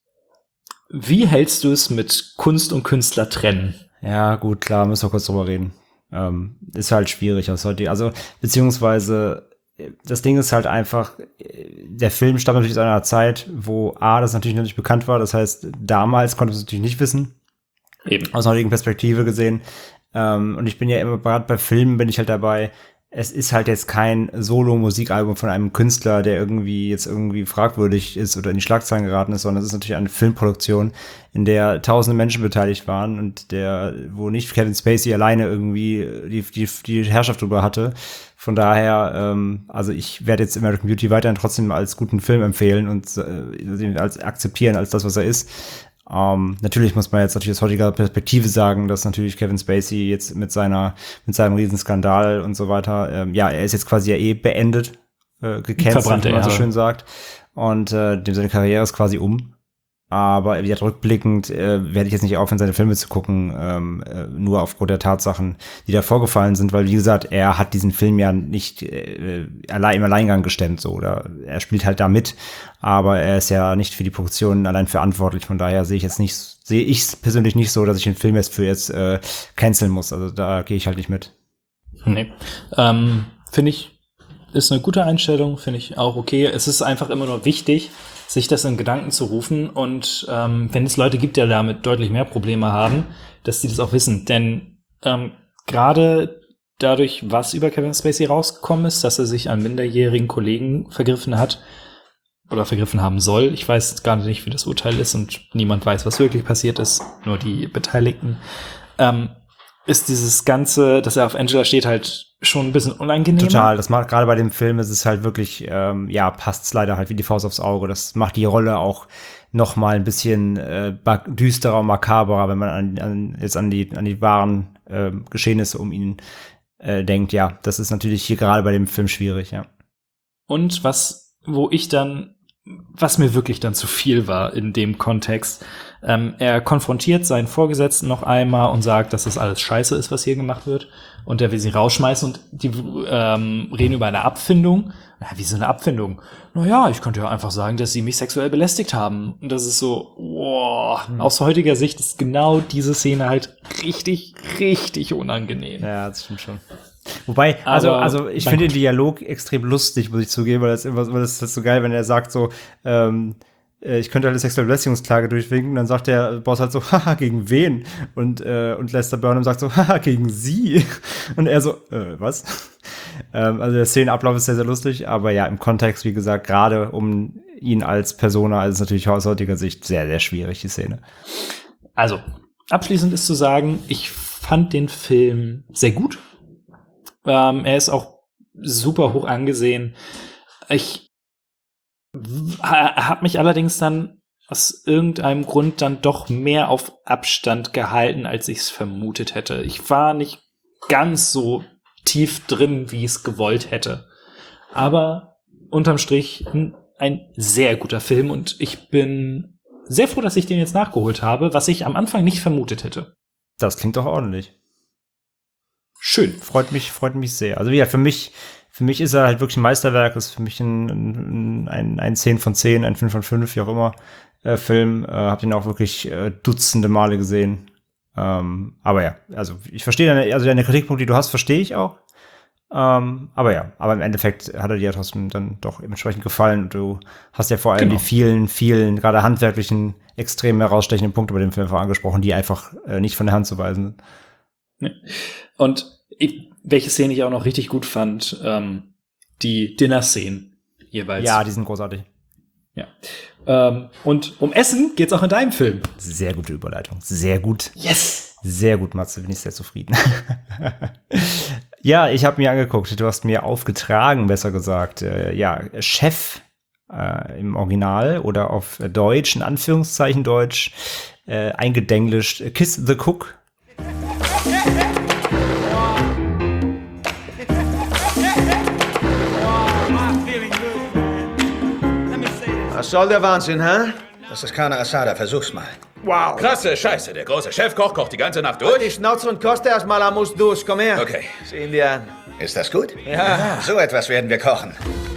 wie hältst du es mit Kunst und Künstler trennen? Ja, gut, klar, müssen wir kurz drüber reden. Ähm, ist halt schwierig aus heute. Also, beziehungsweise, das Ding ist halt einfach, der Film stammt natürlich aus einer Zeit, wo A, das natürlich noch nicht bekannt war. Das heißt, damals konnte man es natürlich nicht wissen. Eben. Aus einer heutigen Perspektive gesehen. Ähm, und ich bin ja immer, gerade bei Filmen bin ich halt dabei, es ist halt jetzt kein Solo-Musikalbum von einem Künstler, der irgendwie jetzt irgendwie fragwürdig ist oder in die Schlagzeilen geraten ist, sondern es ist natürlich eine Filmproduktion, in der tausende Menschen beteiligt waren und der, wo nicht Kevin Spacey alleine irgendwie die, die, die Herrschaft drüber hatte. Von daher, ähm, also ich werde jetzt American Beauty weiterhin trotzdem als guten Film empfehlen und äh, als akzeptieren als das, was er ist. Um, natürlich muss man jetzt natürlich aus heutiger Perspektive sagen, dass natürlich Kevin Spacey jetzt mit seiner, mit seinem Riesenskandal und so weiter, ähm, ja, er ist jetzt quasi ja eh beendet, äh, gecancelt, wie man so schön sagt. Und äh, dem seine Karriere ist quasi um. Aber ja, rückblickend äh, werde ich jetzt nicht aufhören, seine Filme zu gucken, ähm, äh, nur aufgrund der Tatsachen, die da vorgefallen sind, weil wie gesagt, er hat diesen Film ja nicht äh, allein im Alleingang gestemmt, so, oder er spielt halt da mit, aber er ist ja nicht für die Produktion allein verantwortlich. Von daher sehe ich jetzt nicht, sehe ich es persönlich nicht so, dass ich den Film jetzt für jetzt äh, canceln muss. Also da gehe ich halt nicht mit. Nee, ähm, finde ich, ist eine gute Einstellung, finde ich auch okay. Es ist einfach immer nur wichtig, sich das in Gedanken zu rufen und ähm, wenn es Leute gibt, die damit deutlich mehr Probleme haben, dass die das auch wissen. Denn ähm, gerade dadurch, was über Kevin Spacey rausgekommen ist, dass er sich an minderjährigen Kollegen vergriffen hat oder vergriffen haben soll. Ich weiß gar nicht, wie das Urteil ist und niemand weiß, was wirklich passiert ist, nur die Beteiligten. Ähm, ist dieses Ganze, dass er auf Angela steht, halt schon ein bisschen unangenehm. Total, das macht gerade bei dem Film, ist es halt wirklich, ähm, ja, passt's leider halt wie die Faust aufs Auge. Das macht die Rolle auch noch mal ein bisschen äh, düsterer, makaberer, wenn man an, an, jetzt an die, an die wahren äh, Geschehnisse um ihn äh, denkt. Ja, das ist natürlich hier gerade bei dem Film schwierig, ja. Und was, wo ich dann, was mir wirklich dann zu viel war in dem Kontext, ähm, er konfrontiert seinen Vorgesetzten noch einmal und sagt, dass das alles scheiße ist, was hier gemacht wird. Und er will sie rausschmeißen und die ähm, reden über eine Abfindung. Ja, wie so eine Abfindung? Naja, ich könnte ja einfach sagen, dass sie mich sexuell belästigt haben. Und das ist so, wow, hm. aus heutiger Sicht ist genau diese Szene halt richtig, richtig unangenehm. Ja, das stimmt schon. Wobei, also, Aber, also ich finde den Dialog extrem lustig, muss ich zugeben, weil das immer, das ist so geil, wenn er sagt so, ähm, ich könnte eine sexuelle Belästigungsklage durchwinken, dann sagt der Boss halt so, haha, gegen wen? Und, äh, und Lester Burnham sagt so, haha, gegen sie. Und er so, äh, was? ähm, also der Szenenablauf ist sehr, sehr lustig, aber ja, im Kontext, wie gesagt, gerade um ihn als Persona, ist es natürlich aus heutiger Sicht sehr, sehr schwierig, die Szene. Also, abschließend ist zu sagen, ich fand den Film sehr gut. Ähm, er ist auch super hoch angesehen. Ich habe mich allerdings dann aus irgendeinem Grund dann doch mehr auf Abstand gehalten, als ich es vermutet hätte. Ich war nicht ganz so tief drin, wie ich es gewollt hätte. Aber unterm Strich ein, ein sehr guter Film und ich bin sehr froh, dass ich den jetzt nachgeholt habe, was ich am Anfang nicht vermutet hätte. Das klingt doch ordentlich. Schön. Freut mich, freut mich sehr. Also ja, für mich Für mich ist er halt wirklich ein Meisterwerk, ist für mich ein, ein, ein, ein zehn von zehn, ein fünf von fünf, wie auch immer, äh, Film. Äh, hab den auch wirklich äh, dutzende Male gesehen. Ähm, aber ja, also ich verstehe deine, also deine Kritikpunkte, die du hast, verstehe ich auch. Ähm, aber ja, aber im Endeffekt hat er dir ja trotzdem dann doch entsprechend gefallen. Und du hast ja vor allem genau. die vielen, vielen, gerade handwerklichen, extrem herausstechenden Punkte bei dem Film angesprochen, die einfach äh, nicht von der Hand zu weisen sind. Und ich welche Szene ich auch noch richtig gut fand, ähm, die Dinner-Szenen jeweils. Ja, die sind großartig. Ja. Ähm, und um Essen geht's auch in deinem Film. Sehr gute Überleitung. Sehr gut. Yes! Sehr gut, Matze, bin ich sehr zufrieden. Ja, ich habe mir angeguckt, du hast mir aufgetragen, besser gesagt. Äh, ja, Chef äh, im Original oder auf Deutsch, in Anführungszeichen Deutsch, äh, eingedenglischt, Kiss the Cook. Was soll der Wahnsinn, hä? Das ist Carne Asada, versuch's mal. Wow. Klasse, scheiße. Der große Chefkoch kocht die ganze Nacht durch. Die Schnauze und koste erstmal Amus Dus. Komm her. Okay. Sehen wir an. Ist das gut? Ja. So etwas werden wir kochen.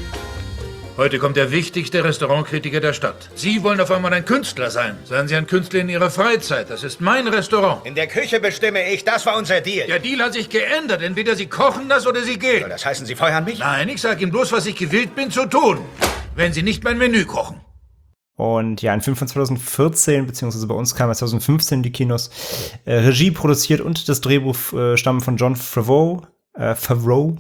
Heute kommt der wichtigste Restaurantkritiker der Stadt. Sie wollen auf einmal ein Künstler sein. Seien Sie ein Künstler in Ihrer Freizeit. Das ist mein Restaurant. In der Küche bestimme ich. Das war unser Deal. Der Deal hat sich geändert. Entweder Sie kochen das oder Sie gehen. Soll das heißen, Sie feuern mich? Nein, ich sage Ihnen bloß, was ich gewillt bin zu tun. Wenn Sie nicht mein Menü kochen. Und ja, ein Film von zwanzig vierzehn, beziehungsweise bei uns kam er zwanzig fünfzehn in die Kinos. Äh, Regie produziert und das Drehbuch äh, stammen von Jon Favreau, äh, Favreau,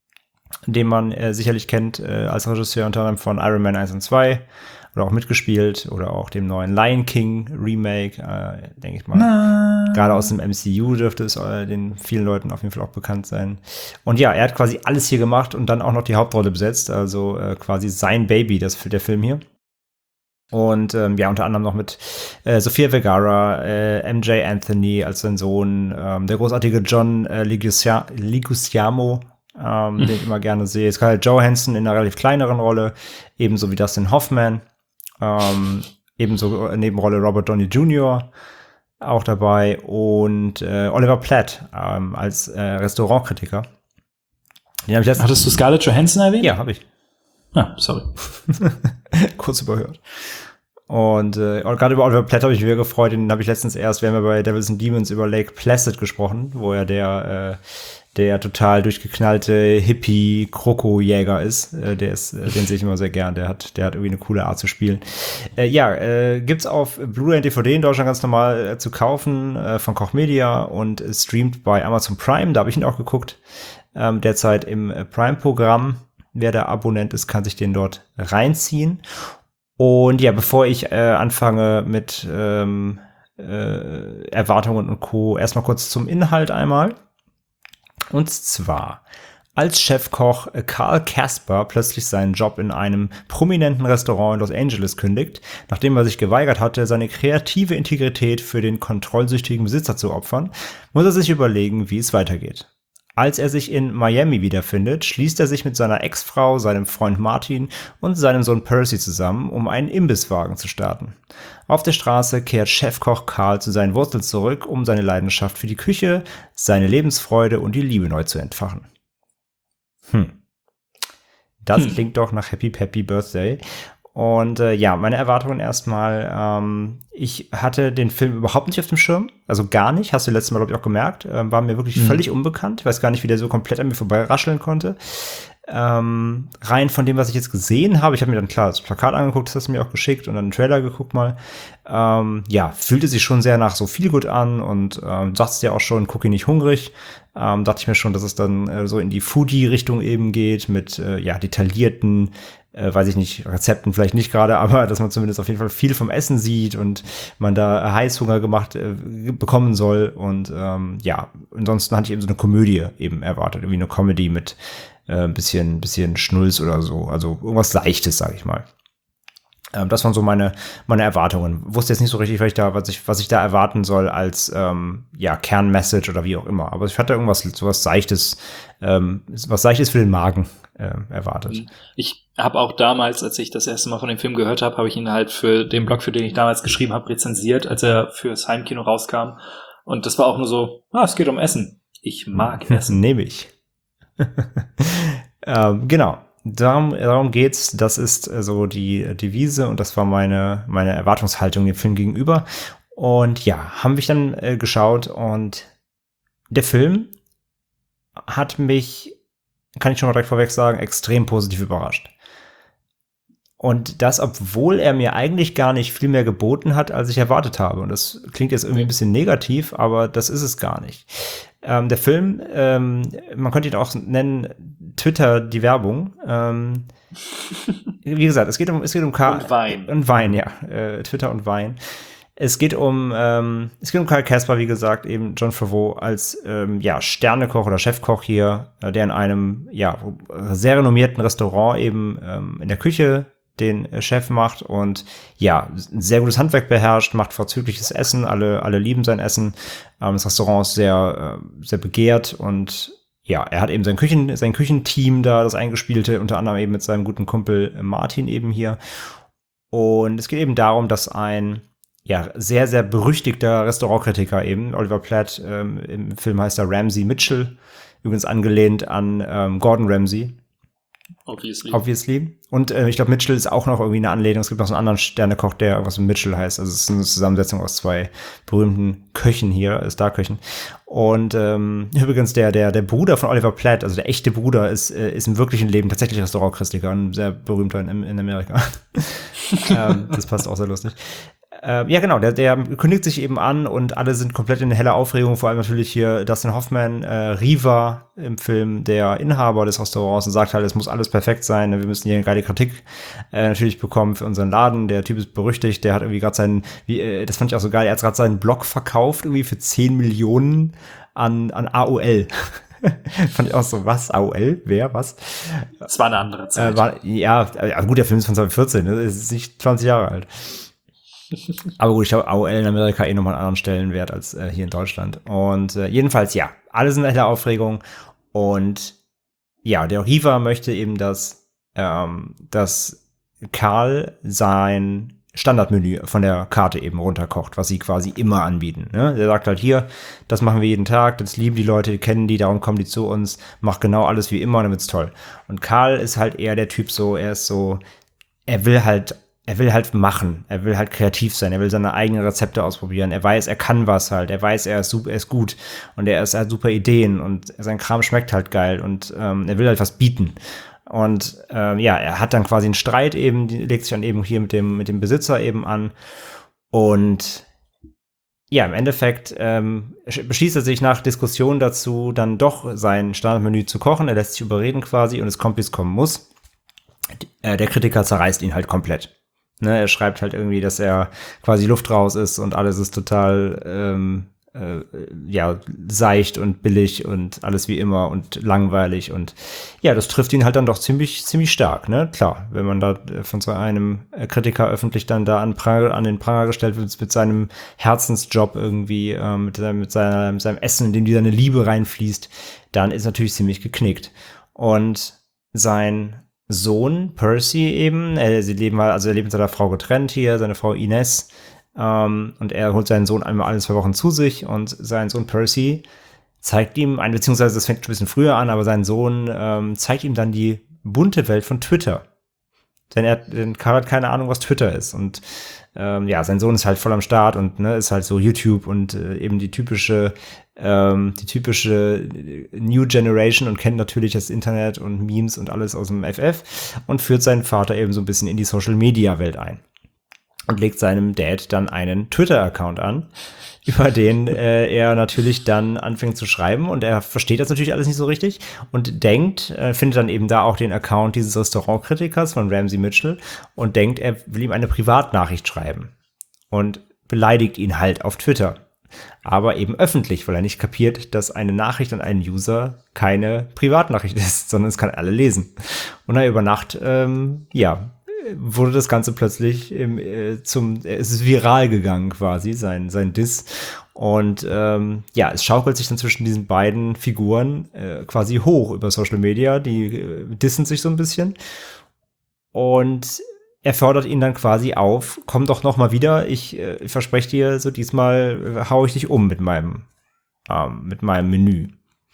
den man äh, sicherlich kennt äh, als Regisseur unter anderem von Iron Man eins und zwei oder auch mitgespielt oder auch dem neuen Lion King Remake, äh, denke ich mal. Nein. Gerade aus dem M C U dürfte es äh, den vielen Leuten auf jeden Fall auch bekannt sein. Und ja, er hat quasi alles hier gemacht und dann auch noch die Hauptrolle besetzt, also äh, quasi sein Baby, das der Film hier. Und ähm, ja, unter anderem noch mit äh, Sofia Vergara, äh, M J Anthony als sein Sohn, ähm, der großartige John äh, Leguizamo, Leguizamo ähm, mhm. den ich immer gerne sehe. Scarlett Johansson in einer relativ kleineren Rolle, ebenso wie Dustin Hoffman, ähm, ebenso Nebenrolle Robert Downey Junior auch dabei und äh, Oliver Platt ähm, als äh, Restaurantkritiker. Den hab ich letztens Hattest du Scarlett Johansson erwähnt? Ja, habe ich. Ah, sorry. Kurz überhört. Und äh, gerade über Oliver Platt habe ich mich wieder gefreut. Den habe ich letztens erst, wir haben ja bei Devils and Demons über Lake Placid gesprochen, wo er der, äh, der total durchgeknallte Hippie-Kroko-Jäger ist. Äh, der ist, äh, den sehe ich immer sehr gern. Der hat, der hat irgendwie eine coole Art zu spielen. Äh, ja, äh, gibt's auf Blu-ray und D V D in Deutschland ganz normal äh, zu kaufen äh, von Koch Media und äh, streamt bei Amazon Prime. Da habe ich ihn auch geguckt. Ähm, derzeit im äh, Prime-Programm. Wer da Abonnent ist, kann sich den dort reinziehen. Und ja, bevor ich äh, anfange mit ähm, äh, Erwartungen und Co., erstmal kurz zum Inhalt einmal. Und zwar als Chefkoch Carl Casper plötzlich seinen Job in einem prominenten Restaurant in Los Angeles kündigt, nachdem er sich geweigert hatte, seine kreative Integrität für den kontrollsüchtigen Besitzer zu opfern, muss er sich überlegen, wie es weitergeht. Als er sich in Miami wiederfindet, schließt er sich mit seiner Ex-Frau, seinem Freund Martin und seinem Sohn Percy zusammen, um einen Imbisswagen zu starten. Auf der Straße kehrt Chefkoch Carl zu seinen Wurzeln zurück, um seine Leidenschaft für die Küche, seine Lebensfreude und die Liebe neu zu entfachen. Hm. Das hm. klingt doch nach Happy Happy Birthday. Und äh, ja, meine Erwartungen erstmal, ähm, ich hatte den Film überhaupt nicht auf dem Schirm, also gar nicht, hast du letztes Mal, glaube ich, auch gemerkt, äh, war mir wirklich mhm. völlig unbekannt, ich weiß gar nicht, wie der so komplett an mir vorbeirascheln konnte. Ähm, rein von dem, was ich jetzt gesehen habe, ich habe mir dann klar das Plakat angeguckt, das hast du mir auch geschickt und dann einen Trailer geguckt mal, ähm, ja, fühlte sich schon sehr nach so viel gut an und ähm, sagst ja auch schon, Cookie nicht hungrig, ähm, dachte ich mir schon, dass es dann äh, so in die Foodie-Richtung eben geht, mit äh, ja detaillierten Äh, weiß ich nicht, Rezepten vielleicht nicht gerade, aber dass man zumindest auf jeden Fall viel vom Essen sieht und man da Heißhunger gemacht äh, bekommen soll. Und ähm, ja, ansonsten hatte ich eben so eine Komödie eben erwartet, irgendwie eine Comedy mit äh, ein bisschen, bisschen Schnulz oder so, also irgendwas Leichtes, sag ich mal. Ähm, das waren so meine meine Erwartungen. Wusste jetzt nicht so richtig, was ich da, was ich, was ich da erwarten soll als ähm, ja Kernmessage oder wie auch immer. Aber ich hatte irgendwas sowas Seichtes, ähm, was Seichtes für den Magen äh, erwartet. Ich habe auch damals, als ich das erste Mal von dem Film gehört habe, habe ich ihn halt für den Blog, für den ich damals geschrieben habe, rezensiert, als er fürs Heimkino rauskam. Und das war auch nur so, ah, es geht um Essen. Ich mag Essen. Nehme ich. ähm, genau. Darum, darum geht's. Das ist so die Devise und das war meine, meine Erwartungshaltung dem Film gegenüber. Und ja, haben wir dann äh, geschaut und der Film hat mich, kann ich schon mal direkt vorweg sagen, extrem positiv überrascht. Und das, obwohl er mir eigentlich gar nicht viel mehr geboten hat, als ich erwartet habe. Und das klingt jetzt irgendwie ein bisschen negativ, aber das ist es gar nicht. Ähm, der Film, ähm, man könnte ihn auch nennen, Twitter die Werbung. Ähm, wie gesagt, es geht um, es geht um Karl. Und Wein. Und Wein, ja. Äh, Twitter und Wein. Es geht um, ähm, es geht um Carl Casper, wie gesagt, eben Jon Favreau als, ähm, ja, Sternekoch oder Chefkoch hier, äh, der in einem, ja, sehr renommierten Restaurant eben, ähm, in der Küche den Chef macht und ja, ein sehr gutes Handwerk beherrscht, macht vorzügliches Essen, alle alle lieben sein Essen. Ähm, das Restaurant ist sehr äh, sehr begehrt und ja, er hat eben sein Küchen sein Küchenteam da, das Eingespielte, unter anderem eben mit seinem guten Kumpel Martin eben hier. Und es geht eben darum, dass ein ja sehr sehr berüchtigter Restaurantkritiker eben, Oliver Platt, ähm, im Film heißt er Ramsay Mitchell, übrigens angelehnt an ähm, Gordon Ramsay. Obviously. Obviously. Und äh, ich glaube, Mitchell ist auch noch irgendwie eine Anlehnung. Es gibt noch so einen anderen Sternekoch, der irgendwas mit Mitchell heißt. Also es ist eine Zusammensetzung aus zwei berühmten Köchen hier, Starköchen. Und ähm, übrigens der der der Bruder von Oliver Platt, also der echte Bruder, ist äh, ist im wirklichen Leben tatsächlich Restaurantkritiker, ein sehr berühmter in, in Amerika. ähm, das passt auch sehr lustig. Äh, ja, genau, der, der kündigt sich eben an und alle sind komplett in heller Aufregung, vor allem natürlich hier Dustin Hoffman, äh, Riva im Film, der Inhaber des Restaurants und sagt halt, es muss alles perfekt sein, wir müssen hier eine geile Kritik äh, natürlich bekommen für unseren Laden, der Typ ist berüchtigt, der hat irgendwie gerade seinen, wie, äh, das fand ich auch so geil, er hat gerade seinen Blog verkauft, irgendwie für zehn Millionen an, an A O L. Fand ich auch so, was? A O L? Wer? Was? Das war eine andere Zeit. Äh, war, ja, also gut, der Film ist von zwanzig vierzehn, ne? Es ist nicht zwanzig Jahre alt. Aber gut, ich glaube, A O L in Amerika eh nochmal einen anderen Stellenwert als äh, hier in Deutschland. Und äh, jedenfalls, ja, alle sind in der Aufregung. Und ja, der Riva möchte eben, dass, ähm, dass Carl sein Standardmenü von der Karte eben runterkocht, was sie quasi immer anbieten. Ne? Der sagt halt hier, das machen wir jeden Tag, das lieben die Leute, die kennen die, darum kommen die zu uns, macht genau alles wie immer und dann wird's toll. Und Carl ist halt eher der Typ so, er ist so, er will halt Er will halt machen, er will halt kreativ sein, er will seine eigenen Rezepte ausprobieren, er weiß, er kann was halt, er weiß, er ist, super, er ist gut und er, ist, er hat super Ideen und sein Kram schmeckt halt geil und ähm, er will halt was bieten. Und ähm, ja, er hat dann quasi einen Streit eben, die legt sich dann eben hier mit dem, mit dem Besitzer eben an und ja, im Endeffekt ähm, beschließt er sich nach Diskussion dazu, dann doch sein Standardmenü zu kochen, er lässt sich überreden quasi und es kommt, wie es kommen muss. Äh, der Kritiker zerreißt ihn halt komplett. Ne, er schreibt halt irgendwie, dass er quasi Luft raus ist und alles ist total, ähm, äh, ja, seicht und billig und alles wie immer und langweilig und ja, das trifft ihn halt dann doch ziemlich, ziemlich stark, ne? Klar, wenn man da von so einem Kritiker öffentlich dann da an, Pranger, an den Pranger gestellt wird mit seinem Herzensjob irgendwie, äh, mit, seinem, mit, seiner, mit seinem Essen, in dem die seine Liebe reinfließt, dann ist natürlich ziemlich geknickt. Und sein Sohn Percy eben, äh, sie leben halt, also er lebt mit seiner Frau getrennt hier, seine Frau Ines, ähm, und er holt seinen Sohn einmal alle zwei Wochen zu sich und sein Sohn Percy zeigt ihm, ein, beziehungsweise das fängt schon ein bisschen früher an, aber sein Sohn ähm, zeigt ihm dann die bunte Welt von Twitter. Denn er denn Karl hat keine Ahnung, was Twitter ist. Und ähm, ja, sein Sohn ist halt voll am Start und ne, ist halt so YouTube und äh, eben die typische ähm, die typische New Generation und kennt natürlich das Internet und Memes und alles aus dem F F und führt seinen Vater eben so ein bisschen in die Social-Media-Welt ein. Und legt seinem Dad dann einen Twitter-Account an, über den äh, er natürlich dann anfängt zu schreiben und er versteht das natürlich alles nicht so richtig und denkt, äh, findet dann eben da auch den Account dieses Restaurantkritikers von Ramsey Mitchell und denkt, er will ihm eine Privatnachricht schreiben und beleidigt ihn halt auf Twitter. Aber eben öffentlich, weil er nicht kapiert, dass eine Nachricht an einen User keine Privatnachricht ist, sondern es kann alle lesen. Und dann über Nacht, ähm, ja, wurde das Ganze plötzlich im, äh, zum, äh, es ist viral gegangen quasi, sein, sein Diss. Und ähm, ja, es schaukelt sich dann zwischen diesen beiden Figuren äh, quasi hoch über Social Media, die äh, dissen sich so ein bisschen. Und er fordert ihn dann quasi auf, komm doch noch mal wieder, ich, äh, ich verspreche dir, so diesmal äh, hau ich dich um mit meinem, ähm, mit meinem Menü.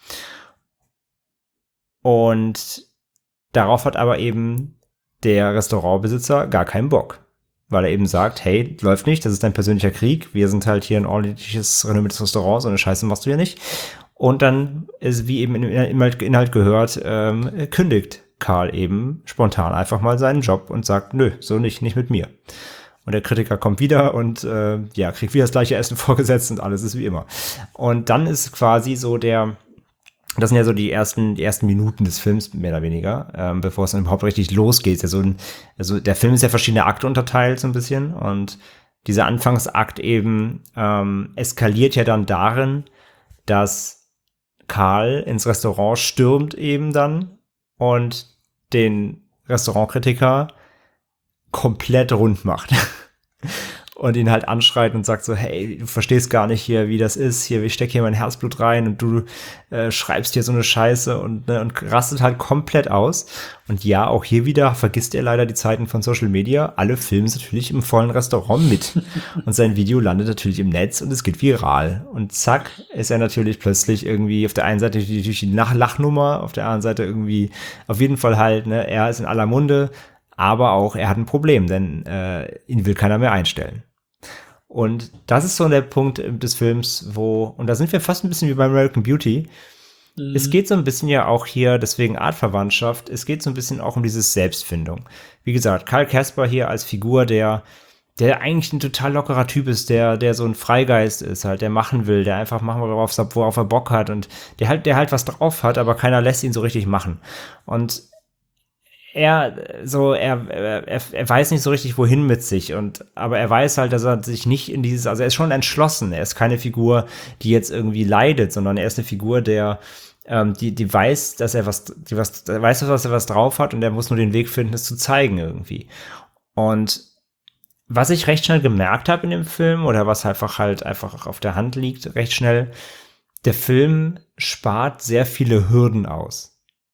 Und darauf hat aber eben der Restaurantbesitzer gar keinen Bock, weil er eben sagt, hey, läuft nicht, das ist dein persönlicher Krieg, wir sind halt hier ein ordentliches, renommiertes Restaurant, so eine Scheiße machst du ja nicht. Und dann ist, wie eben im Inhalt, Inhalt gehört, ähm, kündigt Karl eben spontan einfach mal seinen Job und sagt, nö, so nicht, nicht mit mir. Und der Kritiker kommt wieder und äh, ja, kriegt wieder das gleiche Essen vorgesetzt und alles ist wie immer. Und dann ist quasi so der Das sind ja so die ersten, die ersten Minuten des Films, mehr oder weniger, ähm, bevor es dann überhaupt richtig losgeht. Ja so ein, also der Film ist ja verschiedene Akte unterteilt so ein bisschen und dieser Anfangsakt eben ähm, eskaliert ja dann darin, dass Karl ins Restaurant stürmt eben dann und den Restaurantkritiker komplett rund macht. Und ihn halt anschreit und sagt so, hey, du verstehst gar nicht hier, wie das ist, hier, ich stecke hier mein Herzblut rein und du äh, schreibst hier so eine Scheiße und, ne, und rastet halt komplett aus. Und ja, auch hier wieder vergisst er leider die Zeiten von Social Media. Alle filmen natürlich im vollen Restaurant mit. Und sein Video landet natürlich im Netz und es geht viral. Und zack, ist er natürlich plötzlich irgendwie auf der einen Seite durch die Lachnummer, auf der anderen Seite irgendwie auf jeden Fall halt, ne, er ist in aller Munde. Aber auch, er hat ein Problem, denn äh, ihn will keiner mehr einstellen. Und das ist so der Punkt des Films, wo, und da sind wir fast ein bisschen wie bei American Beauty. Mhm. Es geht so ein bisschen ja auch hier, deswegen Artverwandtschaft, es geht so ein bisschen auch um diese Selbstfindung. Wie gesagt, Karl Kasper hier als Figur, der der eigentlich ein total lockerer Typ ist, der der so ein Freigeist ist, halt, der machen will, der einfach machen will, worauf, worauf er Bock hat und der halt, der halt was drauf hat, aber keiner lässt ihn so richtig machen. Und er so er, er er weiß nicht so richtig wohin mit sich und aber er weiß halt, dass er sich nicht in dieses, also er ist schon entschlossen, er ist keine Figur, die jetzt irgendwie leidet, sondern er ist eine Figur, der ähm, die die weiß, dass er was die was er weiß, dass er was drauf hat und er muss nur den Weg finden, es zu zeigen irgendwie. Und was ich recht schnell gemerkt habe in dem Film oder was einfach halt einfach auf der Hand liegt, recht schnell, der Film spart sehr viele Hürden aus.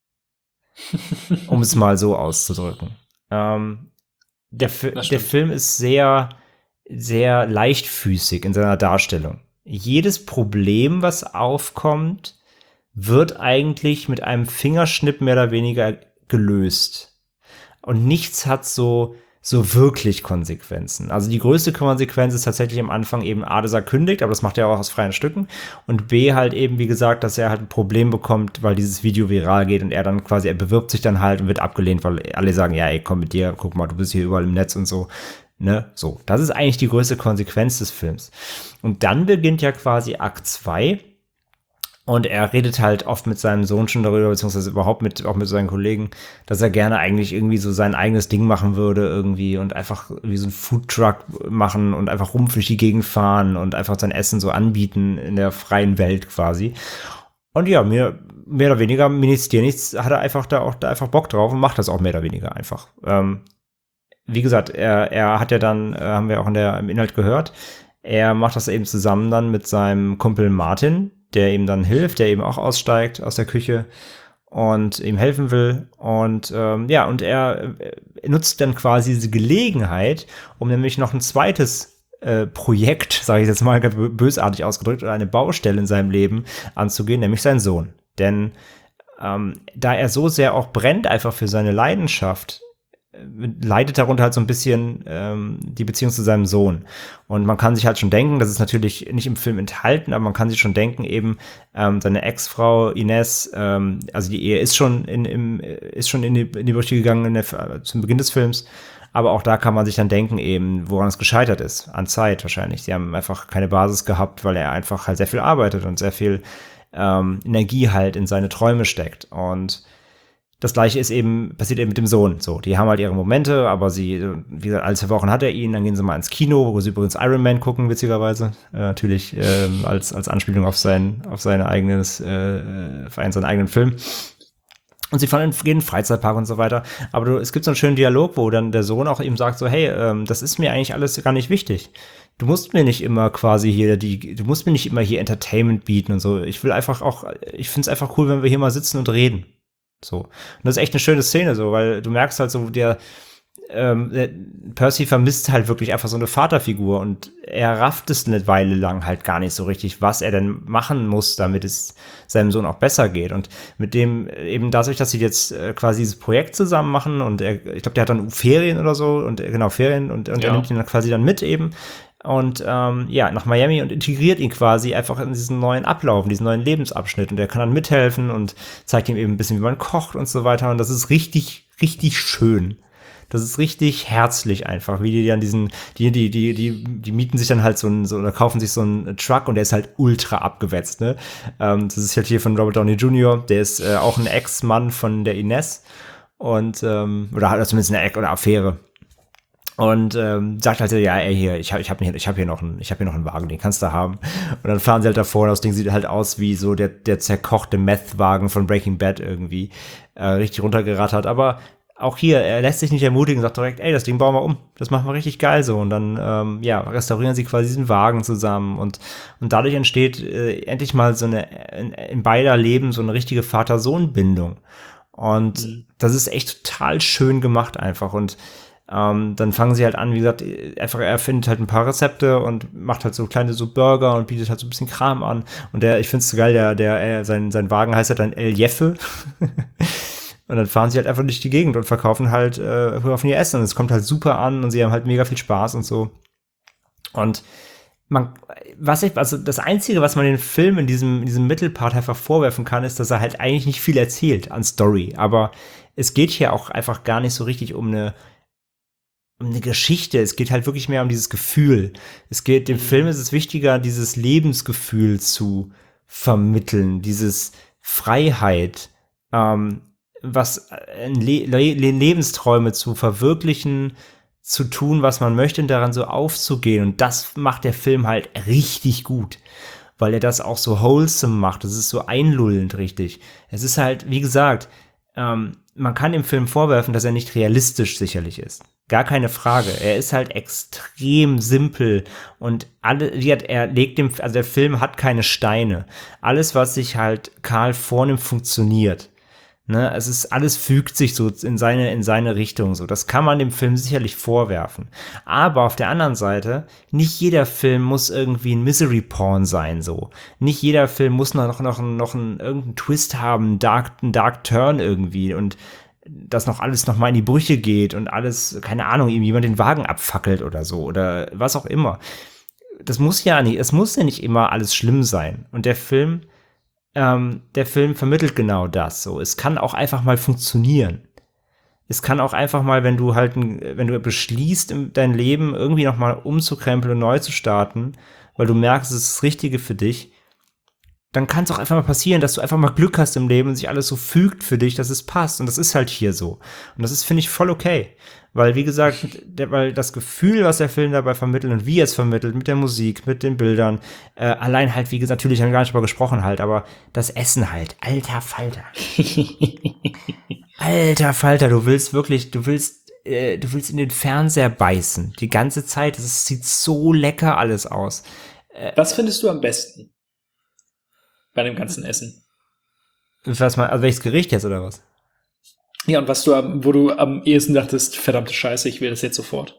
Um es mal so auszudrücken. Ähm, der, Fi- der Film ist sehr, sehr leichtfüßig in seiner Darstellung. Jedes Problem, was aufkommt, wird eigentlich mit einem Fingerschnipp mehr oder weniger gelöst. Und nichts hat so so wirklich Konsequenzen. Also die größte Konsequenz ist tatsächlich am Anfang eben A, dass er kündigt, aber das macht er auch aus freien Stücken. Und B, halt eben, wie gesagt, dass er halt ein Problem bekommt, weil dieses Video viral geht und er dann quasi, er bewirbt sich dann halt und wird abgelehnt, weil alle sagen, ja, ey, komm mit dir, guck mal, du bist hier überall im Netz und so. Ne, so. Das ist eigentlich die größte Konsequenz des Films. Und dann beginnt ja quasi Akt zwei, Und er redet halt oft mit seinem Sohn schon darüber, beziehungsweise überhaupt mit, auch mit seinen Kollegen, dass er gerne eigentlich irgendwie so sein eigenes Ding machen würde irgendwie und einfach wie so ein Foodtruck machen und einfach rum durch die Gegend fahren und einfach sein Essen so anbieten in der freien Welt quasi. Und ja, mehr, mehr oder weniger, Minister nichts, hat er einfach da auch da einfach Bock drauf und macht das auch mehr oder weniger einfach. Ähm, wie gesagt, er, er hat ja dann, äh, haben wir auch in der, im Inhalt gehört, er macht das eben zusammen dann mit seinem Kumpel Martin, der ihm dann hilft, der eben auch aussteigt aus der Küche und ihm helfen will. Und ähm, ja, und er äh, nutzt dann quasi diese Gelegenheit, um nämlich noch ein zweites äh, Projekt, sage ich jetzt mal ganz bösartig ausgedrückt, oder eine Baustelle in seinem Leben anzugehen, nämlich sein Sohn. Denn ähm, da er so sehr auch brennt einfach für seine Leidenschaft, leidet darunter halt so ein bisschen ähm, die Beziehung zu seinem Sohn. Und man kann sich halt schon denken, das ist natürlich nicht im Film enthalten, aber man kann sich schon denken, eben ähm, seine Ex-Frau Ines, ähm, also die Ehe ist schon in, im, ist schon in die, in die Brüche gegangen in der, zum Beginn des Films, aber auch da kann man sich dann denken eben, woran es gescheitert ist, an Zeit wahrscheinlich. Sie haben einfach keine Basis gehabt, weil er einfach halt sehr viel arbeitet und sehr viel ähm, Energie halt in seine Träume steckt. Und das Gleiche ist eben, passiert eben mit dem Sohn. So, die haben halt ihre Momente, aber sie, wie gesagt, alle zwei Wochen hat er ihn, dann gehen sie mal ins Kino, wo sie übrigens Iron Man gucken, witzigerweise. Äh, natürlich ähm, als, als Anspielung auf sein, auf seine eigenes, äh, auf einen, seinen eigenen Film. Und sie fahren in, gehen in den Freizeitpark und so weiter. Aber du, es gibt so einen schönen Dialog, wo dann der Sohn auch eben sagt so, hey, ähm, das ist mir eigentlich alles gar nicht wichtig. Du musst mir nicht immer quasi hier die, du musst mir nicht immer hier Entertainment bieten und so. Ich will einfach auch, ich find's einfach cool, wenn wir hier mal sitzen und reden. So. Und das ist echt eine schöne Szene, so, weil du merkst halt so, der, ähm, der Percy vermisst halt wirklich einfach so eine Vaterfigur und er rafft es eine Weile lang halt gar nicht so richtig, was er denn machen muss, damit es seinem Sohn auch besser geht. Und mit dem, eben dadurch, dass sie jetzt äh, quasi dieses Projekt zusammen machen und er, ich glaube, der hat dann Ferien oder so und äh, genau, Ferien und, und ja. er nimmt ihn dann quasi dann mit eben und ähm, ja, nach Miami und integriert ihn quasi einfach in diesen neuen Ablauf, in diesen neuen Lebensabschnitt und er kann dann mithelfen und zeigt ihm eben ein bisschen, wie man kocht und so weiter und das ist richtig, richtig schön. Das ist richtig herzlich einfach, wie die dann diesen, die, die, die, die, die mieten sich dann halt so ein, so, oder kaufen sich so einen Truck und der ist halt ultra abgewetzt, ne? Ähm, das ist halt hier von Robert Downey Junior, der ist äh, auch ein Ex-Mann von der Ines und, ähm, oder hat zumindest eine Eck oder Affäre. Und ähm, sagt halt, ja, ey, hier, ich habe ich hab hier, ich hab hier, noch einen, ich hab hier noch einen Wagen, den kannst du haben. Und dann fahren sie halt davor, das Ding sieht halt aus wie so der, der zerkochte Meth-Wagen von Breaking Bad irgendwie, äh, richtig runtergerattert. Aber auch hier, er lässt sich nicht ermutigen, sagt direkt, ey, das Ding bauen wir um, das machen wir richtig geil so. Und dann, ähm, ja, restaurieren sie quasi diesen Wagen zusammen. Und, und dadurch entsteht äh, endlich mal so eine, in, in beider Leben so eine richtige Vater-Sohn-Bindung. Und mhm. das ist echt total schön gemacht einfach. Und Ähm, dann fangen sie halt an, wie gesagt, einfach er findet halt ein paar Rezepte und macht halt so kleine so Burger und bietet halt so ein bisschen Kram an. Und der, ich find's so geil, der, der, äh, sein, sein Wagen heißt halt dann El Jeffe. Und dann fahren sie halt einfach durch die Gegend und verkaufen halt, äh, verkaufen ihr Essen. Und es kommt halt super an und sie haben halt mega viel Spaß und so. Und man, was ich, also das Einzige, was man den Film in diesem, in diesem Mittelpart einfach vorwerfen kann, ist, dass er halt eigentlich nicht viel erzählt an Story. Aber es geht hier auch einfach gar nicht so richtig um eine um eine Geschichte, es geht halt wirklich mehr um dieses Gefühl. Es geht, dem Film ist es wichtiger, dieses Lebensgefühl zu vermitteln, dieses Freiheit, ähm, was Le- Le- Lebensträume zu verwirklichen, zu tun, was man möchte und daran so aufzugehen. Und das macht der Film halt richtig gut, weil er das auch so wholesome macht. Das ist so einlullend richtig. Es ist halt, wie gesagt, ähm, man kann dem Film vorwerfen, dass er nicht realistisch sicherlich ist. Gar keine Frage. Er ist halt extrem simpel und alle, wie hat, er legt dem, also der Film hat keine Steine. Alles, was sich halt Karl vornimmt, funktioniert. Ne, es ist, alles fügt sich so in seine, in seine Richtung, so. Das kann man dem Film sicherlich vorwerfen. Aber auf der anderen Seite, nicht jeder Film muss irgendwie ein Misery-Porn sein, so. Nicht jeder Film muss noch, noch, noch einen, irgendeinen Twist haben, einen Dark, einen Dark Turn irgendwie und dass noch alles noch mal in die Brüche geht und alles, keine Ahnung, ihm jemand den Wagen abfackelt oder so oder was auch immer. Das muss ja nicht, es muss ja nicht immer alles schlimm sein. Und der Film, ähm, der Film vermittelt genau das so. Es kann auch einfach mal funktionieren. Es kann auch einfach mal, wenn du halt, wenn du beschließt, dein Leben irgendwie noch mal umzukrempeln und neu zu starten, weil du merkst, es ist das Richtige für dich, dann kann es auch einfach mal passieren, dass du einfach mal Glück hast im Leben und sich alles so fügt für dich, dass es passt. Und das ist halt hier so. Und das ist, finde ich, voll okay. Weil, wie gesagt, der, weil das Gefühl, was der Film dabei vermittelt und wie er es vermittelt, mit der Musik, mit den Bildern, äh, allein halt, wie gesagt, natürlich haben wir gar nicht drüber gesprochen halt, aber das Essen halt, alter Falter. Alter Falter, du willst wirklich, du willst, äh, du willst in den Fernseher beißen. Die ganze Zeit. Es sieht so lecker alles aus. Äh, was findest du am besten bei dem ganzen Essen? Was mal, also welches Gericht jetzt oder was? Ja, und was du, wo du am ehesten dachtest, verdammte Scheiße, ich will das jetzt sofort.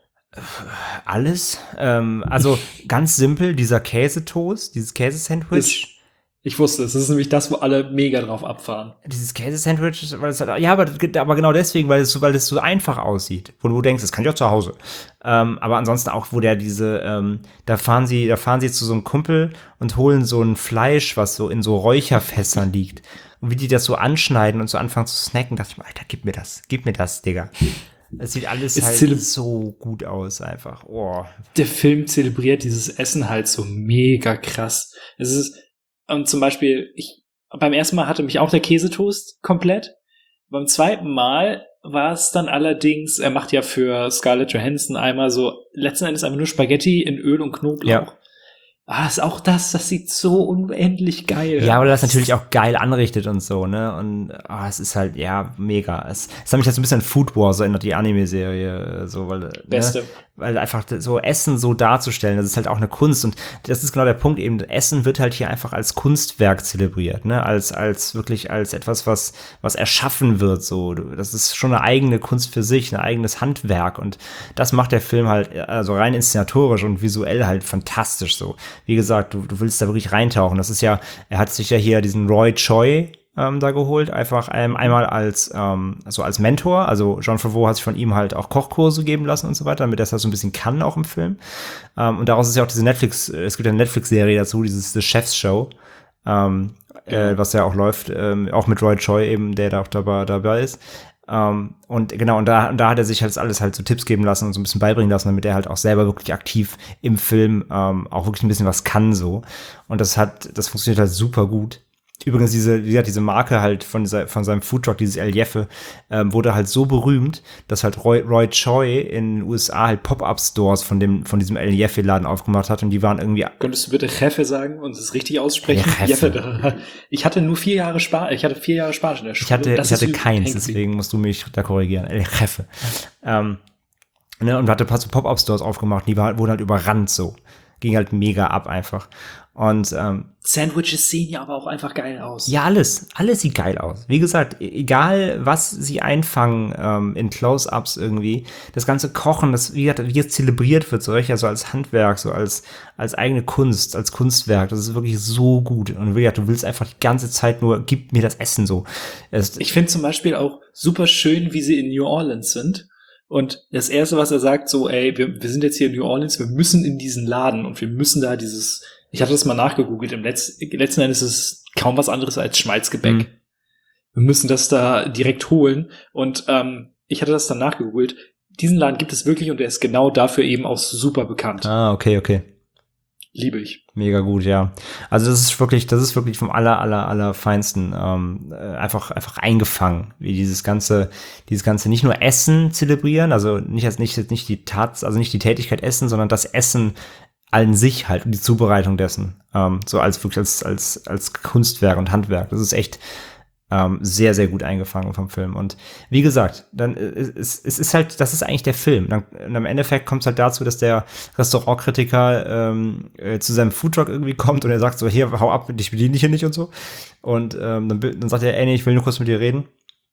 Alles. Ähm, also ganz simpel, dieser Käsetoast, dieses Käsesandwich. Ich wusste es. Das ist nämlich das, wo alle mega drauf abfahren. Dieses Käsesandwich, weil es halt, ja, aber, aber genau deswegen, weil es so, weil es so einfach aussieht. Wo du denkst, das kann ich auch zu Hause. Ähm, aber ansonsten auch, wo der diese, ähm, da fahren sie, da fahren sie zu so einem Kumpel und holen so ein Fleisch, was so in so Räucherfässern liegt. Und wie die das so anschneiden und so anfangen zu snacken, dachte ich mir, Alter, gib mir das, gib mir das, Digga. Es sieht alles es halt so gut aus, einfach. Oh. Der Film zelebriert dieses Essen halt so mega krass. Es ist, und zum Beispiel, ich, beim ersten Mal hatte mich auch der Käsetoast komplett. Beim zweiten Mal war es dann allerdings, er macht ja für Scarlett Johansson einmal so, letzten Endes einfach nur Spaghetti in Öl und Knoblauch. Ja. Ah, ist auch das, das sieht so unendlich geil. Ja, aber das natürlich auch geil anrichtet und so, ne? Und ah, es ist halt, ja, mega. Es, es hat mich jetzt ein bisschen an Food Wars erinnert, die Anime-Serie, so, weil, Beste. Ne? Weil einfach so Essen so darzustellen, das ist halt auch eine Kunst. Und das ist genau der Punkt eben, Essen wird halt hier einfach als Kunstwerk zelebriert, ne? Als, als wirklich als etwas, was, was erschaffen wird, so. Das ist schon eine eigene Kunst für sich, ein eigenes Handwerk. Und das macht der Film halt, also rein inszenatorisch und visuell halt fantastisch, so. Wie gesagt, du, du willst da wirklich reintauchen. Das ist ja, er hat sich ja hier diesen Roy Choi ähm, da geholt, einfach ähm, einmal als ähm, also als Mentor. Also Jon Favreau hat sich von ihm halt auch Kochkurse geben lassen und so weiter, damit er das so ein bisschen kann auch im Film. Ähm, und daraus ist ja auch diese Netflix, es gibt ja eine Netflix-Serie dazu, dieses The Chef's Show, ähm, ja. äh, was ja auch läuft, ähm, auch mit Roy Choi eben, der da auch dabei, dabei ist. Um, und genau, und da, und da hat er sich halt alles halt so Tipps geben lassen und so ein bisschen beibringen lassen, damit er halt auch selber wirklich aktiv im Film um, auch wirklich ein bisschen was kann, so. Und das hat, das funktioniert halt super gut. Übrigens, diese, wie gesagt, diese Marke halt von dieser, von seinem Foodtruck, dieses El Jefe, ähm, wurde halt so berühmt, dass halt Roy, Roy Choi in den U S A halt Pop-Up-Stores von dem, von diesem El Jefe-Laden aufgemacht hat und die waren irgendwie. Könntest du bitte Jefe sagen und es richtig aussprechen? Jefe. Ich hatte nur vier Jahre Spanisch, ich hatte vier Jahre Spanisch in der Schule. Ich hatte, das ich hatte keins, deswegen musst du mich da korrigieren. El Jefe. ähm, ne, und hatte so Pop-Up-Stores aufgemacht, die war, wurden halt überrannt so. Ging halt mega ab einfach. Und ähm, Sandwiches sehen ja aber auch einfach geil aus. Ja, alles. Alles sieht geil aus. Wie gesagt, egal was sie einfangen ähm, in Close-Ups irgendwie, das ganze Kochen, das wie, wie jetzt zelebriert wird, so, ja, so als Handwerk, so als als eigene Kunst, als Kunstwerk, das ist wirklich so gut. Und wie gesagt, du willst einfach die ganze Zeit nur, gib mir das Essen so. Es, ich finde zum Beispiel auch super schön, wie sie in New Orleans sind. Und das Erste, was er sagt, so, ey, wir, wir sind jetzt hier in New Orleans, wir müssen in diesen Laden und wir müssen da dieses, ich hatte das mal nachgegoogelt, im Letz, letzten Endes ist es kaum was anderes als Schmalzgebäck. Mhm. Wir müssen das da direkt holen. Und ähm, ich hatte das dann nachgegoogelt. Diesen Laden gibt es wirklich und der ist genau dafür eben auch super bekannt. Ah, okay, okay. Liebe ich. Mega gut, ja. Also das ist wirklich, das ist wirklich vom aller, aller, aller Feinsten ähm, einfach, einfach eingefangen, wie dieses ganze, dieses ganze nicht nur Essen zelebrieren, also nicht als nicht nicht die Tat, also nicht die Tätigkeit Essen, sondern das Essen an sich halt und die Zubereitung dessen, ähm, so als wirklich als als als Kunstwerk und Handwerk. Das ist echt ähm, sehr, sehr gut eingefangen vom Film. Und wie gesagt, dann es, es ist halt, das ist eigentlich der Film. Dann, und im Endeffekt kommt es halt dazu, dass der Restaurantkritiker ähm, äh, zu seinem Foodtruck irgendwie kommt und er sagt so, hier, hau ab, ich bediene dich hier nicht und so. Und ähm, dann, dann sagt er, ey, nee, ich will nur kurz mit dir reden.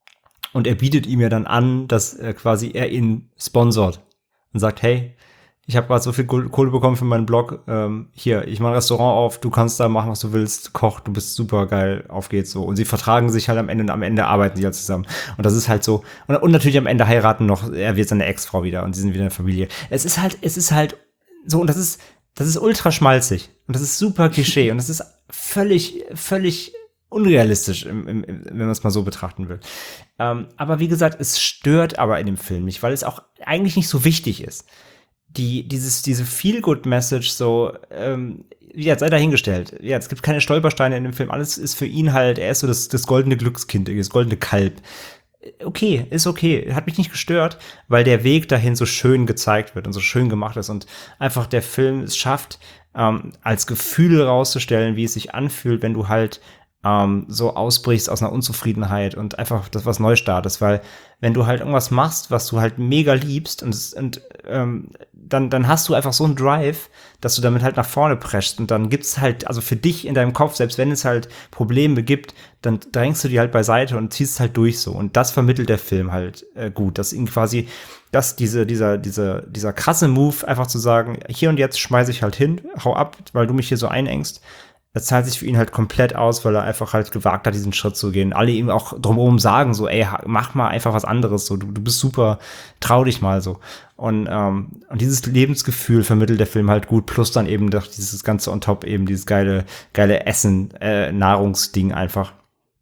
Und er bietet ihm ja dann an, dass äh, quasi er ihn sponsort und sagt, hey, ich habe gerade so viel Kohle bekommen für meinen Blog. Ähm, hier, ich mache ein Restaurant auf, du kannst da machen, was du willst, koch, du bist super geil, auf geht's so. Und sie vertragen sich halt am Ende und am Ende arbeiten sie halt zusammen. Und das ist halt so. Und, und natürlich am Ende heiraten noch, er wird seine Ex-Frau wieder und sie sind wieder eine Familie. Es ist halt, es ist halt so, und das ist, das ist ultra schmalzig. Und das ist super Klischee. Und das ist völlig, völlig unrealistisch, im, im, wenn man es mal so betrachten will. Ähm, aber wie gesagt, es stört aber in dem Film nicht, weil es auch eigentlich nicht so wichtig ist. die, dieses, diese Feel-Good-Message so, ähm, ja, sei dahingestellt. Ja, es gibt keine Stolpersteine in dem Film. Alles ist für ihn halt, er ist so das, das goldene Glückskind, das goldene Kalb. Okay, ist okay. Hat mich nicht gestört, weil der Weg dahin so schön gezeigt wird und so schön gemacht ist und einfach der Film es schafft, ähm, als Gefühl rauszustellen, wie es sich anfühlt, wenn du halt ähm, so ausbrichst aus einer Unzufriedenheit und einfach das was neu startest, weil wenn du halt irgendwas machst, was du halt mega liebst und, und ähm, dann, dann hast du einfach so einen Drive, dass du damit halt nach vorne preschst und dann gibt's halt, also für dich in deinem Kopf, selbst wenn es halt Probleme gibt, dann drängst du die halt beiseite und ziehst halt durch so und das vermittelt der Film halt äh, gut, dass ihn quasi, dass diese, dieser, dieser, dieser krasse Move einfach zu sagen, hier und jetzt schmeiß ich halt hin, hau ab, weil du mich hier so einengst, das zahlt sich für ihn halt komplett aus, weil er einfach halt gewagt hat, diesen Schritt zu gehen. Alle ihm auch drumherum sagen so, ey, mach mal einfach was anderes, so, du, du bist super, trau dich mal so. Und, ähm, und dieses Lebensgefühl vermittelt der Film halt gut, plus dann eben doch dieses ganze on top, eben dieses geile, geile Essen, äh, Nahrungsding einfach.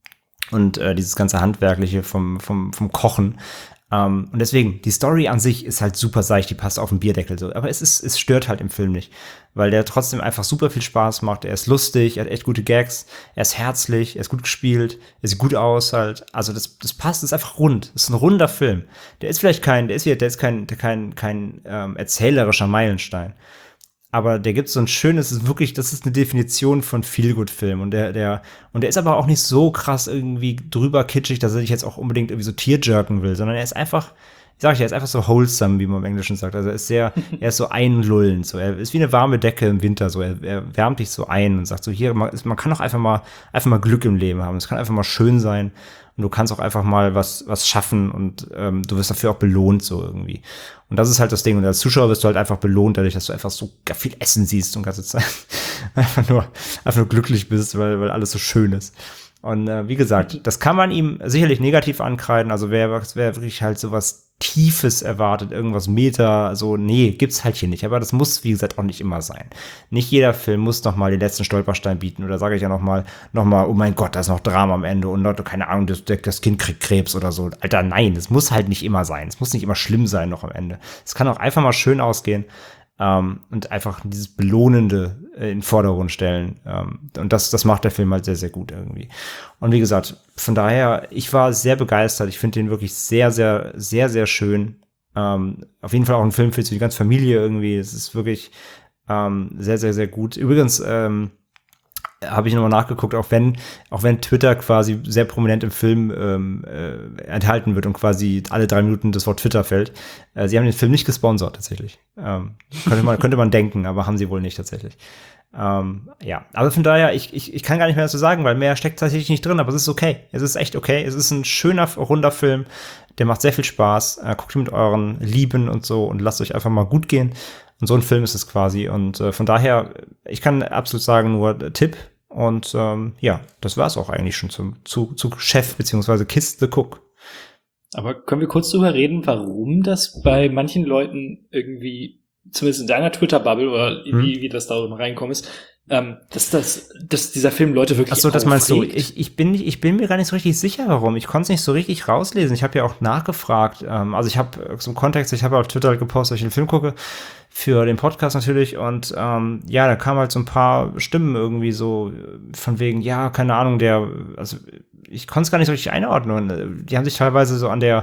Und äh, dieses ganze Handwerkliche vom, vom, vom Kochen. Um, und deswegen, die Story an sich ist halt super seicht, die passt auf den Bierdeckel so. Aber es ist, es stört halt im Film nicht, weil der trotzdem einfach super viel Spaß macht. Er ist lustig, er hat echt gute Gags, er ist herzlich, er ist gut gespielt, er sieht gut aus halt. Also das, das passt, ist einfach rund. Das ist ein runder Film. Der ist vielleicht kein, der ist hier, der ist kein, kein, kein ähm, erzählerischer Meilenstein. Aber der gibt so ein schönes, ist wirklich, das ist eine Definition von Feel-Good-Film. Und der, der, und der ist aber auch nicht so krass irgendwie drüber kitschig, dass er dich jetzt auch unbedingt irgendwie so tearjerken will, sondern er ist einfach, ich sag ich, er ist einfach so wholesome, wie man im Englischen sagt. Also er ist sehr, er ist so einlullend, so. Er ist wie eine warme Decke im Winter, so. Er, er wärmt dich so ein und sagt so, hier, man, man kann auch einfach mal, einfach mal Glück im Leben haben. Es kann einfach mal schön sein. Und du kannst auch einfach mal was, was schaffen und ähm, du wirst dafür auch belohnt, so irgendwie. Und das ist halt das Ding. Und als Zuschauer wirst du halt einfach belohnt, dadurch, dass du einfach so viel Essen siehst und ganze Zeit einfach nur, einfach nur glücklich bist, weil, weil alles so schön ist. Und äh, wie gesagt, das kann man ihm sicherlich negativ ankreiden. Also wer, wer wirklich halt sowas Tiefes erwartet, irgendwas Meta, so, nee, gibt's halt hier nicht. Aber das muss, wie gesagt, auch nicht immer sein. Nicht jeder Film muss noch mal den letzten Stolperstein bieten. Oder sage ich ja noch mal, noch mal, oh mein Gott, da ist noch Drama am Ende und Leute, keine Ahnung, das, das Kind kriegt Krebs oder so. Alter, nein, das muss halt nicht immer sein. Es muss nicht immer schlimm sein noch am Ende. Es kann auch einfach mal schön ausgehen. Um, und einfach dieses Belohnende äh, in den Vordergrund stellen. Um, und das, das macht der Film halt sehr, sehr gut irgendwie. Und wie gesagt, von daher, ich war sehr begeistert. Ich finde den wirklich sehr, sehr, sehr, sehr schön. Um, auf jeden Fall auch ein Film für die ganze Familie irgendwie. Es ist wirklich um, sehr, sehr, sehr gut. Übrigens, ähm, habe ich nochmal nachgeguckt, auch wenn, auch wenn Twitter quasi sehr prominent im Film ähm, äh, enthalten wird und quasi alle drei Minuten das Wort Twitter fällt. Äh, sie haben den Film nicht gesponsert, tatsächlich. Ähm, könnte man, könnte man denken, aber haben sie wohl nicht tatsächlich. Ähm, ja, aber von daher, ich, ich, ich kann gar nicht mehr dazu sagen, weil mehr steckt tatsächlich nicht drin, aber es ist okay. Es ist echt okay. Es ist ein schöner, runder Film. Der macht sehr viel Spaß. Äh, guckt mit euren Lieben und so und lasst euch einfach mal gut gehen. Und so ein Film ist es quasi. Und äh, von daher, ich kann absolut sagen, nur äh, Tipp. Und ähm, ja, das war es auch eigentlich schon zum, zu, zu Chef beziehungsweise Kiss the Cook. Aber können wir kurz drüber reden, warum das bei manchen Leuten irgendwie, zumindest in deiner Twitter-Bubble oder hm. wie, wie das da reinkommen ist, ähm, dass, das, dass dieser Film Leute wirklich Ach so, das meinst du. Ich, ich, bin, ich bin mir gar nicht so richtig sicher, warum. Ich konnte es nicht so richtig rauslesen. Ich habe ja auch nachgefragt. Ähm, also ich habe zum Kontext, ich habe auf Twitter gepostet, dass ich den Film gucke, für den Podcast natürlich. Und ähm, ja, da kamen halt so ein paar Stimmen irgendwie so von wegen, ja, keine Ahnung, der, also ich konnte es gar nicht so richtig einordnen. Die haben sich teilweise so an der,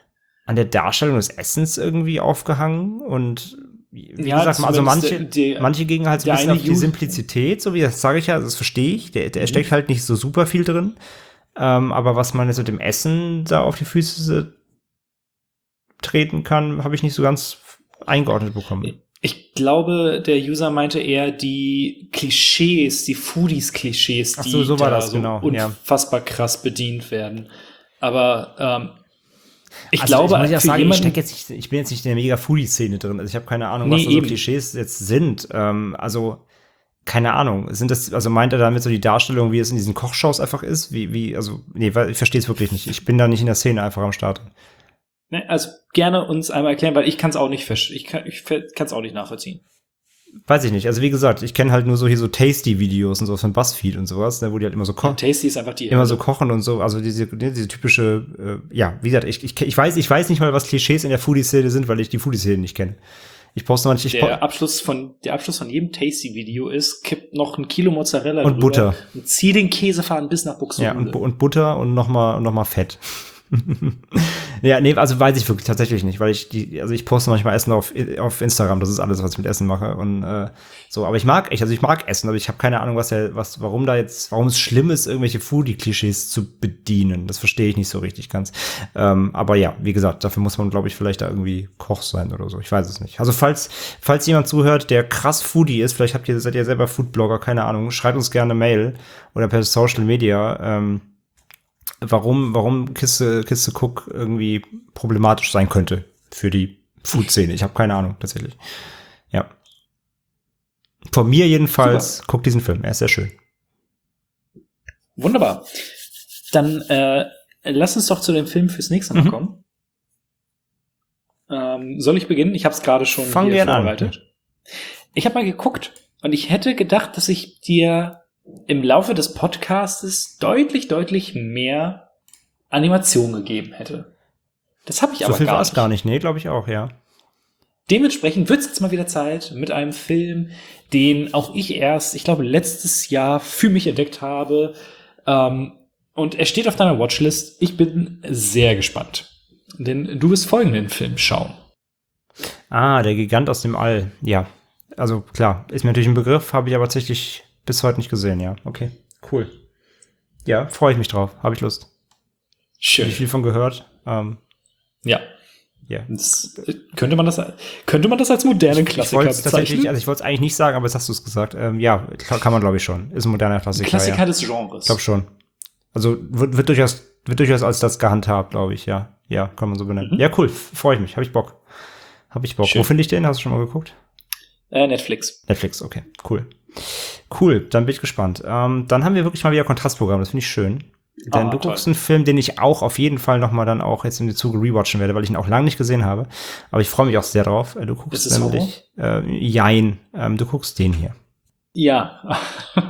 an der Darstellung des Essens irgendwie aufgehangen und wie ja, gesagt, also manche, die, manche gingen halt so ein bisschen auf die Simplizität, so wie das sage ich ja, das verstehe ich. Der, der mhm. steckt halt nicht so super viel drin. Ähm, aber was man jetzt mit dem Essen da auf die Füße treten kann, habe ich nicht so ganz eingeordnet bekommen. Ich glaube, der User meinte eher die Klischees, die Foodies-Klischees, die so, so war da das, so genau, unfassbar ja. krass bedient werden. Aber ähm, Ich also glaube, ich muss ja für sagen, ich, jemanden, steck jetzt nicht, ich bin jetzt nicht in der mega Foodie-Szene drin. Also ich habe keine Ahnung, was Nee, da so eben. Klischees jetzt sind. Ähm, also keine Ahnung. Sind das, also meint er damit so die Darstellung, wie es in diesen Kochshows einfach ist? Wie, wie, also, nee, weil ich verstehe es wirklich nicht. Ich bin da nicht in der Szene einfach am Start. ne, also gerne uns einmal erklären, weil ich kann es auch nicht verstehen. Ich kann ich kann es auch nicht nachvollziehen. Weiß ich nicht. Also wie gesagt, ich kenne halt nur so hier so Tasty-Videos und so von BuzzFeed und sowas, ne, wo die halt immer so kochen. Tasty ist einfach die immer so kochen und so, also diese, diese typische, äh, ja, wie gesagt, ich, ich, ich weiß, ich weiß nicht mal, was Klischees in der Foodie-Szene sind, weil ich die Foodie-Szene nicht kenne. Ich poste manchmal nicht. Der Abschluss von, der Abschluss von jedem Tasty-Video ist, kippt noch ein Kilo Mozzarella und Butter. Und zieh den Käsefaden bis nach Buxtehude. Ja, und, und Butter und nochmal noch mal Fett. Ja, nee, also weiß ich wirklich tatsächlich nicht, weil ich die, also ich poste manchmal Essen auf, auf Instagram, das ist alles, was ich mit Essen mache und äh, so, aber ich mag echt, also ich mag Essen, aber ich habe keine Ahnung, was der, was, warum da jetzt, warum es schlimm ist, irgendwelche Foodie-Klischees zu bedienen, das verstehe ich nicht so richtig ganz, ähm, aber ja, wie gesagt, dafür muss man, glaube ich, vielleicht da irgendwie Koch sein oder so, ich weiß es nicht. Also falls, falls jemand zuhört, der krass Foodie ist, vielleicht habt ihr, seid ihr selber Foodblogger, keine Ahnung, schreibt uns gerne eine Mail oder per Social Media, ähm, warum, warum Kiste, Kiste Cook irgendwie problematisch sein könnte für die Food-Szene. Ich habe keine Ahnung, tatsächlich. Ja. Von mir jedenfalls, super. Guckt diesen Film, er ist sehr schön. Wunderbar. Dann äh, lass uns doch zu dem Film fürs nächste Mal mhm. kommen. Ähm, soll ich beginnen? Ich habe es gerade schon Fangen hier wir vorbereitet. An. Ich habe mal geguckt und ich hätte gedacht, dass ich dir im Laufe des Podcastes deutlich, deutlich mehr Animation gegeben hätte. Das habe ich so aber viel gar war nicht. es gar nicht. Nee, glaube ich auch, ja. Dementsprechend wird es jetzt mal wieder Zeit mit einem Film, den auch ich erst, ich glaube, letztes Jahr für mich entdeckt habe. Ähm, und er steht auf deiner Watchlist. Ich bin sehr gespannt. Denn du wirst folgenden Film schauen. Ah, der Gigant aus dem All. Ja, also klar, ist mir natürlich ein Begriff, habe ich aber tatsächlich bis heute nicht gesehen, ja. Okay, cool. Ja, freue ich mich drauf. Habe ich Lust. Schön. Habe ich viel von gehört. Ähm, ja. Ja. Das, könnte man das, könnte man das als modernen Klassiker ich bezeichnen? Tatsächlich, also ich wollte es eigentlich nicht sagen, aber jetzt hast du es gesagt. Ähm, ja, kann man glaube ich schon. Ist ein moderner Klassiker. Klassiker ja. des Genres. Ich glaube schon. Also wird, wird durchaus, wird durchaus als das gehandhabt, glaube ich, ja. Ja, kann man so benennen. Mhm. Ja, cool. Freue ich mich. Habe ich Bock. Habe ich Bock. Schön. Wo finde ich den? Hast du schon mal geguckt? Äh, Netflix. Netflix, okay. Cool. Cool, dann bin ich gespannt. Ähm, dann haben wir wirklich mal wieder Kontrastprogramm, das finde ich schön. Denn ah, du guckst toll. einen Film, den ich auch auf jeden Fall noch mal dann auch jetzt im Zuge rewatchen werde, weil ich ihn auch lange nicht gesehen habe. Aber ich freue mich auch sehr drauf. Du guckst Ist es nämlich, äh, Jein, ähm, du guckst den hier. Ja,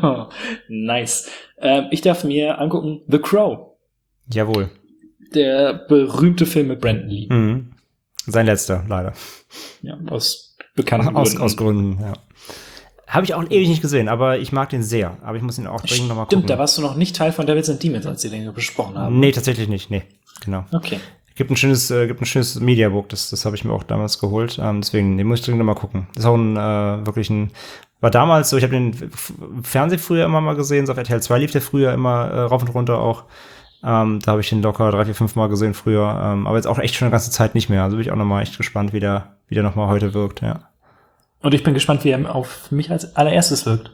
nice. Ähm, ich darf mir angucken The Crow. Jawohl. Der berühmte Film mit Brandon Lee. Mhm. Sein letzter, leider. Ja, aus bekannten aus, Gründen. Aus Gründen, ja. Habe ich auch ewig nicht gesehen, aber ich mag den sehr. Aber ich muss ihn auch dringend nochmal gucken. Stimmt, da warst du noch nicht Teil von Devils and Demons, als wir den besprochen haben. Nee, tatsächlich nicht. Nee, genau. Okay. Gibt ein schönes, äh, gibt ein schönes Mediabook, das, das habe ich mir auch damals geholt. Ähm, deswegen, den muss ich dringend nochmal gucken. Das ist auch ein, äh, wirklich ein, war damals so, ich habe den F- Fernsehen früher immer mal gesehen, so auf R T L zwei lief der früher immer äh, rauf und runter auch. Ähm, da habe ich den locker drei, vier, fünf Mal gesehen früher. Ähm, aber jetzt auch echt schon eine ganze Zeit nicht mehr. Also bin ich auch nochmal echt gespannt, wie der, wie der nochmal heute wirkt, ja. Und ich bin gespannt, wie er auf mich als allererstes wirkt.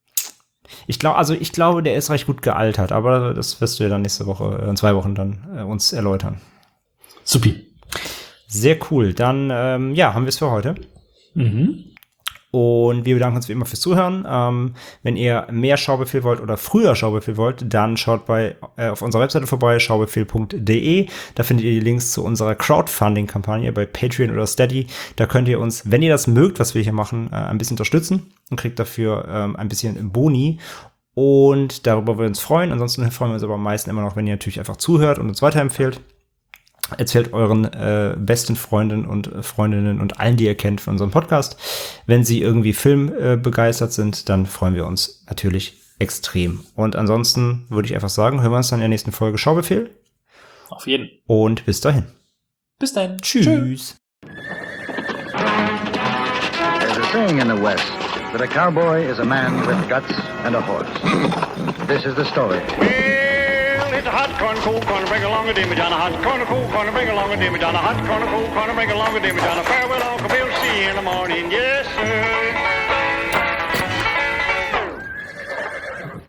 Ich glaube, also ich glaube, der ist recht gut gealtert, aber das wirst du ja dann nächste Woche, in zwei Wochen dann äh, uns erläutern. Supi. Sehr cool. Dann, ähm, ja, haben wir es für heute. Mhm. Und wir bedanken uns wie immer fürs Zuhören. Ähm, wenn ihr mehr Schaubefehl wollt oder früher Schaubefehl wollt, dann schaut bei äh, auf unserer Webseite vorbei, schaubefehl punkt de. Da findet ihr die Links zu unserer Crowdfunding-Kampagne bei Patreon oder Steady. Da könnt ihr uns, wenn ihr das mögt, was wir hier machen, äh, ein bisschen unterstützen und kriegt dafür ähm, ein bisschen Boni. Und darüber würden wir uns freuen. Ansonsten freuen wir uns aber am meisten immer noch, wenn ihr natürlich einfach zuhört und uns weiterempfehlt. Erzählt euren äh, besten Freunden und äh, Freundinnen und allen, die ihr kennt, von unserem Podcast. Wenn sie irgendwie Film äh, begeistert sind, dann freuen wir uns natürlich extrem. Und ansonsten würde ich einfach sagen, hören wir uns dann in der nächsten Folge Schaubefehl. Auf jeden. Und bis dahin. Bis dahin. Tschüss. Tschüss. There's a saying in the West that a cowboy is a man with guts and a horse. This is the story. It's a hot corn, cool corn, bring along a dimmy down a hot corn, cool corn, bring along a dimmy down a hot corn, cool corn, bring along a dimmy down a farewell, Uncle Bill, see you in the morning, yes sir.